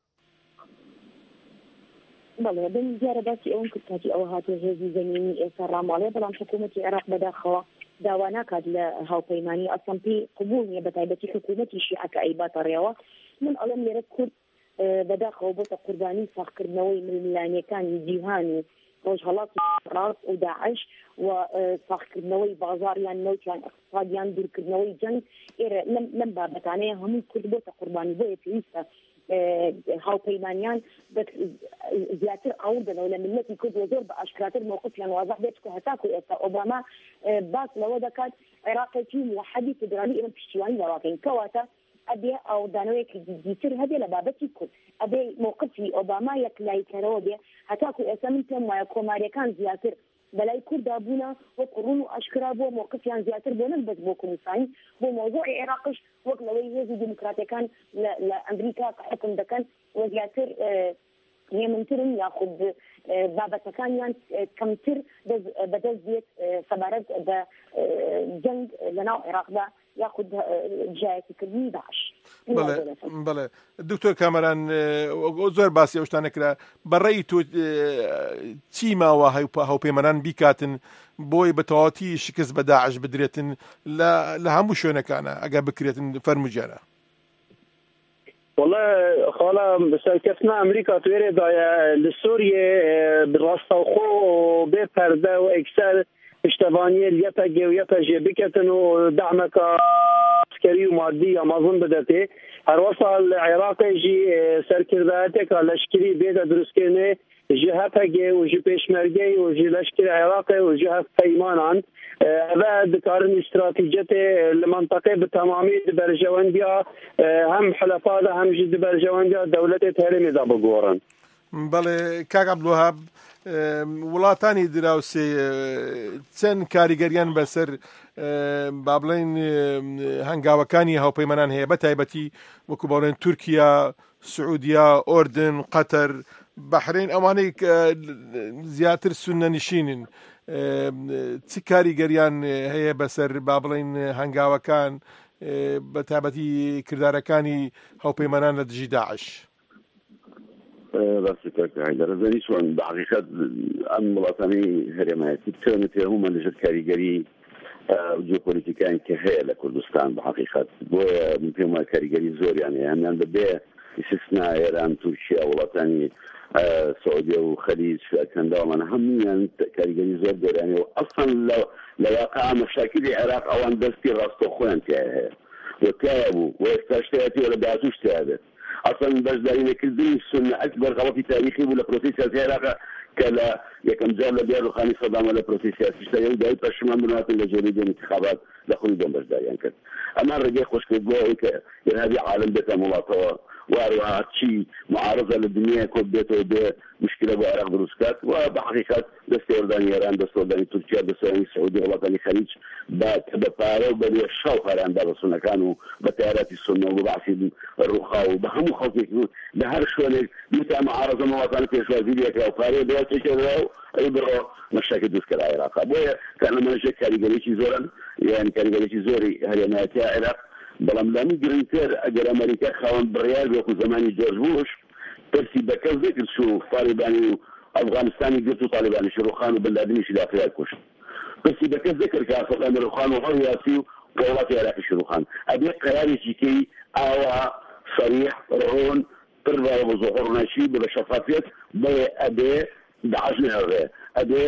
بەڵێ بن دیارە باسی ئەوم کرد کاتی ئەوە هاتۆ هێزی زەمینی ئێستا ڕاماڵێ بەڵام حکوومەتی عێراق بەداخەوە داوا ناکات لە هاوپەیمانی ئەسەمپی قبول نیە بەتایبەتی حکوومەتی شیعەکە ئەیباتە ڕێوە. من ئەڵێم لێرە کورد بەداخەوە بۆتە قوربانی ساختکردنەوەی ململانیەکانی جیهان و ڕۆژهەڵاتی ڕاست و داعش و ساختکردنەوەی بازاریان نەوتیان اقتصادیان دوورکردنەوەی جەنگ ئێرە لەم بابەتانەیە هەموو کورد بۆتە قوربانی بۆیە پێویستە هاوپەیمانیان زیاتر ئاور بنەوە لە ملەتی کورد و زۆر بە ئاشکراتر مووقفیان واضح بێت کە هەتاکو ئێستا ئۆباما باس لەوە دەکات عێراقێکی موحەدی فیدرالی ئێمە پشتیوانی دەواکەین کەواتە ئەبێ ئاوردانەوەیەکی جدیتر هەبێ لە بابەتی کورد ئەبێ مووقفی ئۆباما یەکلایکەرەوە بێ هەتاکو ئێستا من پێم وایە کۆماریەکان زیاتر بەلای کووردا بوونە وەک ڕوون و ئاشکرا بۆ مووقفیان زیاتر بۆ نەک بەس بۆ کوردستانی بۆ مۆزوعی عێراقش وەک لەوەی هێزی دیموکراتەکان لە ئەمریکا حکم دەکەن و زیاتر هێمنترن یاخود بابەتەکانیان کەمتر بەدەست بێت سەبارەت بە جەنگ لەناو عێراقدا یاخود جایەتیکردنی باش. بەڵێ دکتۆر کامەران زۆر باسی ئەو شتانە کرا بەڕێی تۆ چی ماوە هاوپەیمانان بیکاتن بۆی بە تەواوەتی شکست بە داعش بدرێتن لە هەموو شوێنەکانە ئەگە بکرێتن فەرموجارە؟ والله خالا سرکەتنا ئەمریکا توێرێدایە لە سووریێ ڕاستەوخۆ بێ پەردە و ئەکسەر پشتوانیە یەپەگێ و یەپەژێ بکەتن و دعمەکە عسکەری و مادی ئەمازن بدەتێ هەروەسا لە عێراقێژی سەرکردایەتێکە لەشکری بێدە دروستکردنێ ji hepegê û ji pêşmergeyê û ji leşkerê Iraqê û ji hevpeymanan ev dikarin îstratîcetê li menteqê bi temamî di berjewendiya hem helefâ de hem jî di berjewendiya dewletê Herêmê de bigorin. بەڵێ کاک عەبدولوهاب وڵاتانی دراوسێ چەند کاریگەریان بەسەر با بڵێن هەنگاوەکانی هاوپەیمانان هەیە بە تایبەتی وەکو باڵێن تورکیا، سعودیا، ئۆردن، قەتەر، بەحرین ئەوانەی زیاتر سونە نشینن چ کاریگەریان هەیە بەسەر با بڵێن هەنگاوەکان بە تایبەتی کردارەکانی هاوپەیمانان لە دژی داعش؟ دەرەزەنی چۆن بەحقیقەت ئەم وڵاتانی هەرێمایەتی بتوانێت هەمومان لەژێر کاریگەری جیۆپۆلیتیکان کە هەیە لە کوردستان بەحقیقەت بۆیە پێم وایە کاریگەری زۆریان هەیە هەمیان بەبێ ئیسنا ئێران، تورکیا، وڵاتانی سعودیە و خەلیج کەنداوەمانە هەمویان کاریگەری زۆر گەورانەیە و ئەسڵەن لە واقع مەشاکلی عێراق ئەوان دەستی ڕاستەوخۆیان تیا هەیە و تایە بوو و ئێستا شتێتی لە داهاتووش تیا بێت اصلا بەشدارینەکردنی سنە ئەکبەر غەڵەتی تاریخی بوو لە پرۆسی سیاسی عێراق کە لە یەکەم جار لە بیاڕوخانی سەدام لە پرۆسی سیاسی شتەیە داوای پەشیمان بنهاتن لە جێبەجێ انتخابات لە خۆی دۆم بەشداریان کرد. ئەمان ڕێگەی خۆشکرد بۆ ئەوەی کە ئێرهابی عالم بێتە وڵاتەوە واروها چی معارضە لە دنیای کۆ بێتەوە بێ مشکلە بۆ عێراق دروست کات و بەحقیقەت دەستێوەردانی ئێران، دەستێوەردانی تورکیا، دەستێوەردانی سعودی، وڵاتانی خەلیج بە پارە و بە شەو پارەیاندا بە سونەکان و بە تایارەتی سونە و بەعسی ڕووخا و بە هەموو خەڵکێکی لە هەر شوێنێک میتا معارضە وڵاتانی پێشوازی لێکرا و پارەیە بەوە چێکێنرا و ئەی بڕۆ مەشاکل دروستکرا عێراق. بۆیە کارنامەیەک کاریگەریی زۆرن یان کاریگەریی زۆری هەرێمایەتی عێراق، بەڵام لەمی گرنگتر ئەگەر ئەمریکا خاوەن بڕیار وەکو زمانی جۆرج بوش پرسی بە کەس نەکرد شو تالیبانی و ئەفغانستانی گرت و تالیبانی شروخان و بەلادنیشی داخلات کوشت. پرسی بە کەس نەکرد کە ئەفغان ڕوخان و هەڵیاسی و وڵاتی عێراقی شروخان. ئەبێ قەرارێکی کەی ئاوا صریح ڕۆن پڕ بە وزوحور ناشی بە شەفافیت بۆیە ئەبێ داعش نهێڵێ ئەبێ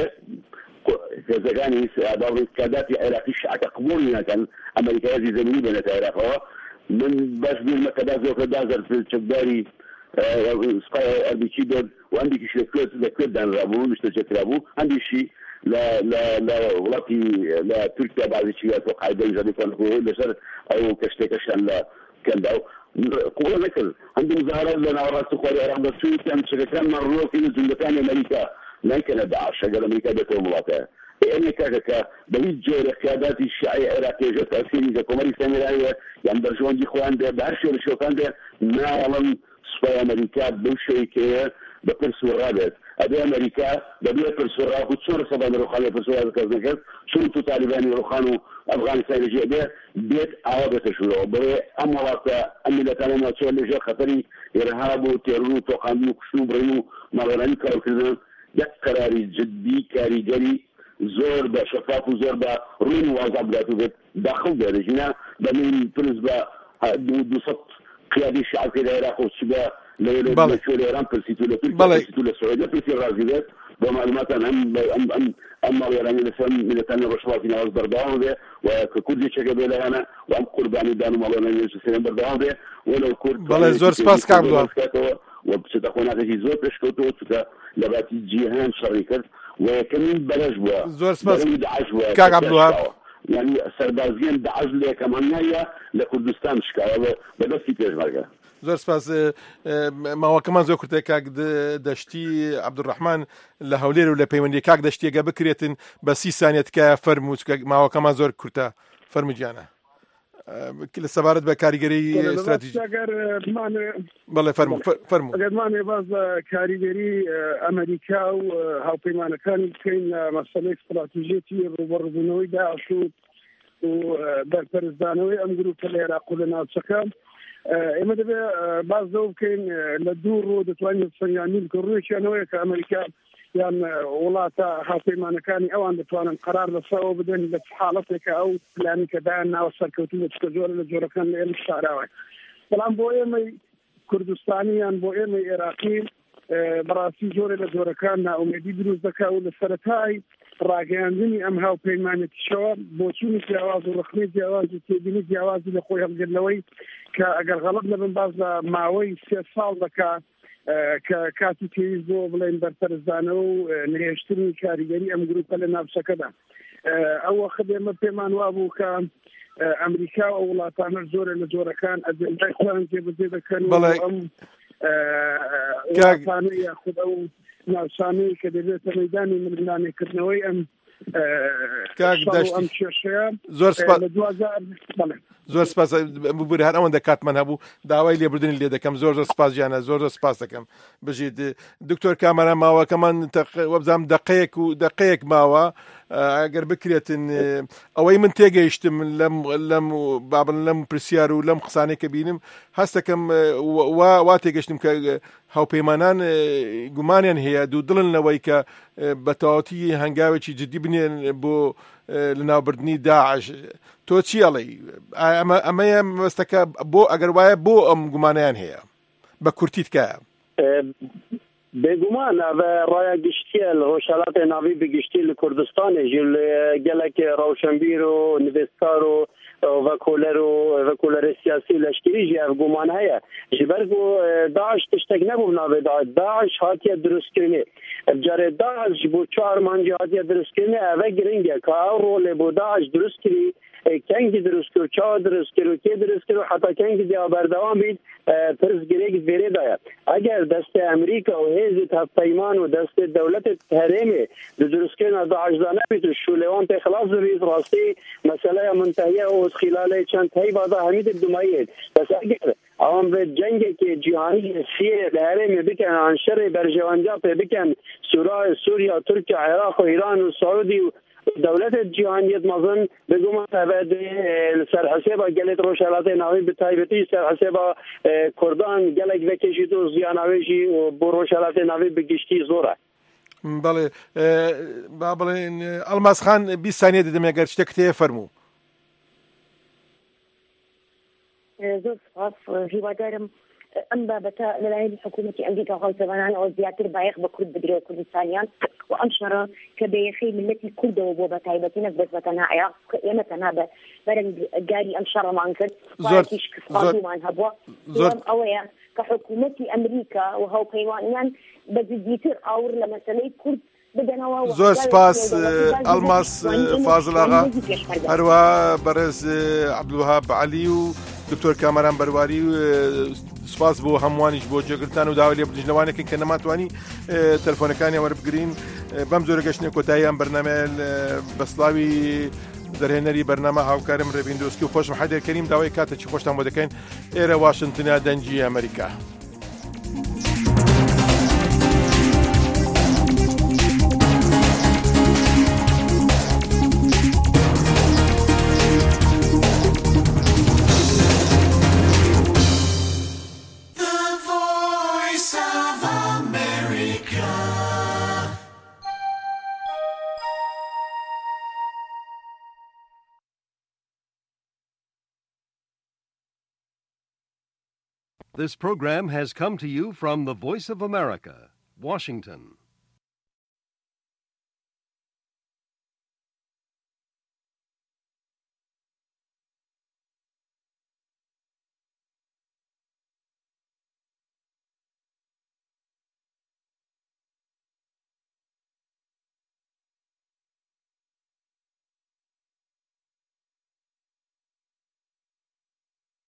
هێزەکانی کاداتی عێراقی شعکە قبوڵی ناکەن ئەمریکایەتی زەمینی بێنێتە عێراقەوە من باش بيرمك دازر دازر في الشباري سقايا اربيتشي دول وعندي كيش لكوت لكوت دان رابو مش تجربو عندي شيء لا لا لا ولاتي لا تركيا بعض الشيء اتوقع يدين جدي كان هو لسر او كشتكش لا كان داو قوة ذكر عندي مظاهرات لنا ورات سقايا رغم السوق كان شركان مروا في زندقان امريكا لكن داعش شغل امريكا بتو ملاته امريكا كا بهيج جور قيادات الشيعية العراقية جو تأثيري زي كوماري سامراية يعني درجون دي خوان ده بعشر شو كان ده ما علم سباي امريكا بوشيكيه بفرسو رابط ابي امريكا بدي فرسو رابط شو رصبان روخاني فرسو رابط كذا شو تو طالباني روخانو افغانستان يجي ده بيت عوابط شو بره اموات اميله كلام شو اللي جو خطري ارهاب وتيرو توقانو كشو برينو مالوراني كاو كذا ده قراري جدي كاريجري زور با شفاف وزور با روين واضح بلاتو داخل ده رجنا بمن بالنسبه دو دو صوت قيادي الشعب في العراق والسباع لو شو ايران برسيتو لتركيا برسيتو للسعوديه برسي الرازيات بمعلومات ام ام ام اما يعني لسان من ثاني رشوات ناس بردان ده وكل شيء قبل انا وام قرباني دانو مولانا يوسف بردان ده ولو كنت بالله زور سباس كابلو وبتكون هذا زور بشكوتو تبقى لباتي جيهان شركه وكمان بلاش بوا زور سباس كاك عبد الوهاب يعني سربازين بعزله كمان هي لكردستان شكاوى بس في تجربه زور سپاس ماوەکەمان زۆر کورتە کاک دەشتی عەبدوڕەحمان لە هەولێر و لە پەیوەندی کاک دەشتیەگە بکرێتن بە سی سانیە تکایە فەرموو چکە ماوەکەمان زۆر کورتە فەرموو گیانە لە سەبارەت بە کاریگەری استراتیژی بەڵێ فەرموو فەرموو ئەگەرمانێ باز کاریگەری ئەمریکا و هاوپەیمانەکانی بکەین مەسەلەی استراتیژیەتی ڕوبەڕووبوونەوەی داعش و بەرپەرزدانەوەی ئەم گروپە لە عێراق و لە ناوچەکە ئێمە دەبێ باز دەو بکەین لە دوو ڕۆ دەتوانین سەنگاندن کە ڕوویەکیانەوەیە کە ئەمریکا یان وڵاتە هاوپەیمانەکانی ئەوان دەتوانن قەرار لەسەرەوە بدەن لە حاڵەتێکە ئەو پلانی کە دایان ناوە سەرکەوتن لە چکە زۆر لە جۆرەکان لە ئێمە شاراوە بەڵام بۆ ئێمەی کوردستانی یان بۆ ئێمەی عێراقی بەڕاستی زۆرە لە جۆرەکان ناومێدی دروست دەکا و لە سەرەتای ڕاگەیاندنی ئەم هاوپەیمانێتیشەوە بۆچوونی جیاواز و ڕخنەی جیاواز و تێبینی جیاوازی لە خۆی هەڵگرنەوەی کە ئەگەر غەڵەت نەبن باز لە ماوەی سێ ساڵ دەکات کە کاتی پێویست بۆ بڵێن بەرپەرزدانەوە و نهێشتنی کاریگەری ئەم گروپە لە ناوچەکەدا ئەو وەخت ئێمە پێمان وابوو کە ئەمریکا و وڵاتانە زۆرە لە جۆرەکان ئەجەندای خۆیان جێبەجێ دەکەن و ئەم وڵاتانە یاخود ئەو ناوچانەی کە دەبێتە مەیدانی مردانێکردنەوەی ئەم ئەم کێشەیە زۆر سپاس زۆر سپاس ببووری هەر ئەوەندە کاتمان هەبوو داوای لێبوردنی لێ دەکەم زۆر زۆر سپاس گیانە زۆر زۆر سپاس دەکەم بژیت دکتۆر کامەران ماوەکەمان وەبزانم دقەیەک و دقەیەک ماوە ئەگەر بکرێتن ئەوەی من تێگەیشتم لەم لەم بابن لەم پرسیار و لەم قسانەی کە بینم هەست دەکەم وا تێگەشتم کە هاوپەیمانان گومانیان هەیە دوو دڵن لەوەی کە بە تەواوەتی هەنگاوێکی جدی بنێن بۆ لەناوبردنی داعش تۆ چی ئەڵێی ئەمەیە مەستەکە بۆ ئەگەر وایە بۆ ئەم گومانیان هەیە بە کورتی تکایە بێگومان ڕایە گشتیە لە ڕۆژهەڵاتێ ناوی بگشتی لە کوردستانê jî li gelekê rewşenbîr û nivêskar û vekoler û vekolerê siyasî leşkerî jî ev guman heye ji ber ku Daeş tiştek nebû navê Daeş hatiye dirustkirinê ev carê Daeş ji bo çi armancî hatiye dirustkirinê ev e giring e ka ew rolê bo Daeş dirust kirî kengî dirust kir çawa dirust kir û kê dirust kir û heta kengî diya berdewam bît pirs girêk vêrê daye eger destê Amerîka û hêzê hevpeyman û destê dewletê herêmê di dirustkirina Daeş da nebît û şûlêwan tê xilas bibît rastî meseleya mintehiye û xîlalê çend heyva da hemî di dumayê bes eger awan vê cengekê cîhanî Sîrê li herêmê bikin an şerê berjewanca pê bikin Sûriya Tirkiye Iraq û Îran û Saûdî û دولت جهانیت مزن بگویم تبعید سر حساب گلت روشالات ناوی بتایبتی سر حساب کردان گلک وکیشی تو زیانویشی و بروشالات ناوی بگشتی زوره. بله بله الماس خان بیست ثانیه دیدم اگر شتکتی فرمو. زود سپاس هیوادارم ئەم بابەتە لەلایەن حکوومەتی ئەمریکا هاوتەوانانەوە زیاتر بایەخ بە کورد بدرێ و کوردستانیان و ئەم شەڕە کە بەیەخەی ملەتی کوردەوە بۆ بە تایبەتی نەک بەس بەتەنها عێراق ئێمە تەنها بە بەرەنگاری ئەم شەڕەمان کرد وایەتیش کەسپاردومان هەبووە دووەم ئەوەیە کە حکوومەتی ئەمریکا و هاوپەیمانیان بە جدیتر ئاور لە مەسەلەی کورد زۆر سپاس ئەڵماس فازڵ ئاغا هەروە بەڕێز عەبدولوهاب عەلی و دکتۆر کامەران بەرواری سپاس بۆ هەمووانیش بۆ جێگرتان و داوای لێبردنەوانێکی کە نەماتوانی تەلفۆنەکانی وەربگرین بەم جۆرە گەشتنێ کۆتاییان بەرنامەیە بەسڵاوی دەرهێنەری بەرنامە هاوکارم ڕێبین دۆسکی و خۆشم حەیدەر کەریم داوای کاتێکی خۆشتان بۆ دەکەین ئێرە واشنتنە دەنجی ئەمریکا. This program has come to you from the Voice of America, Washington.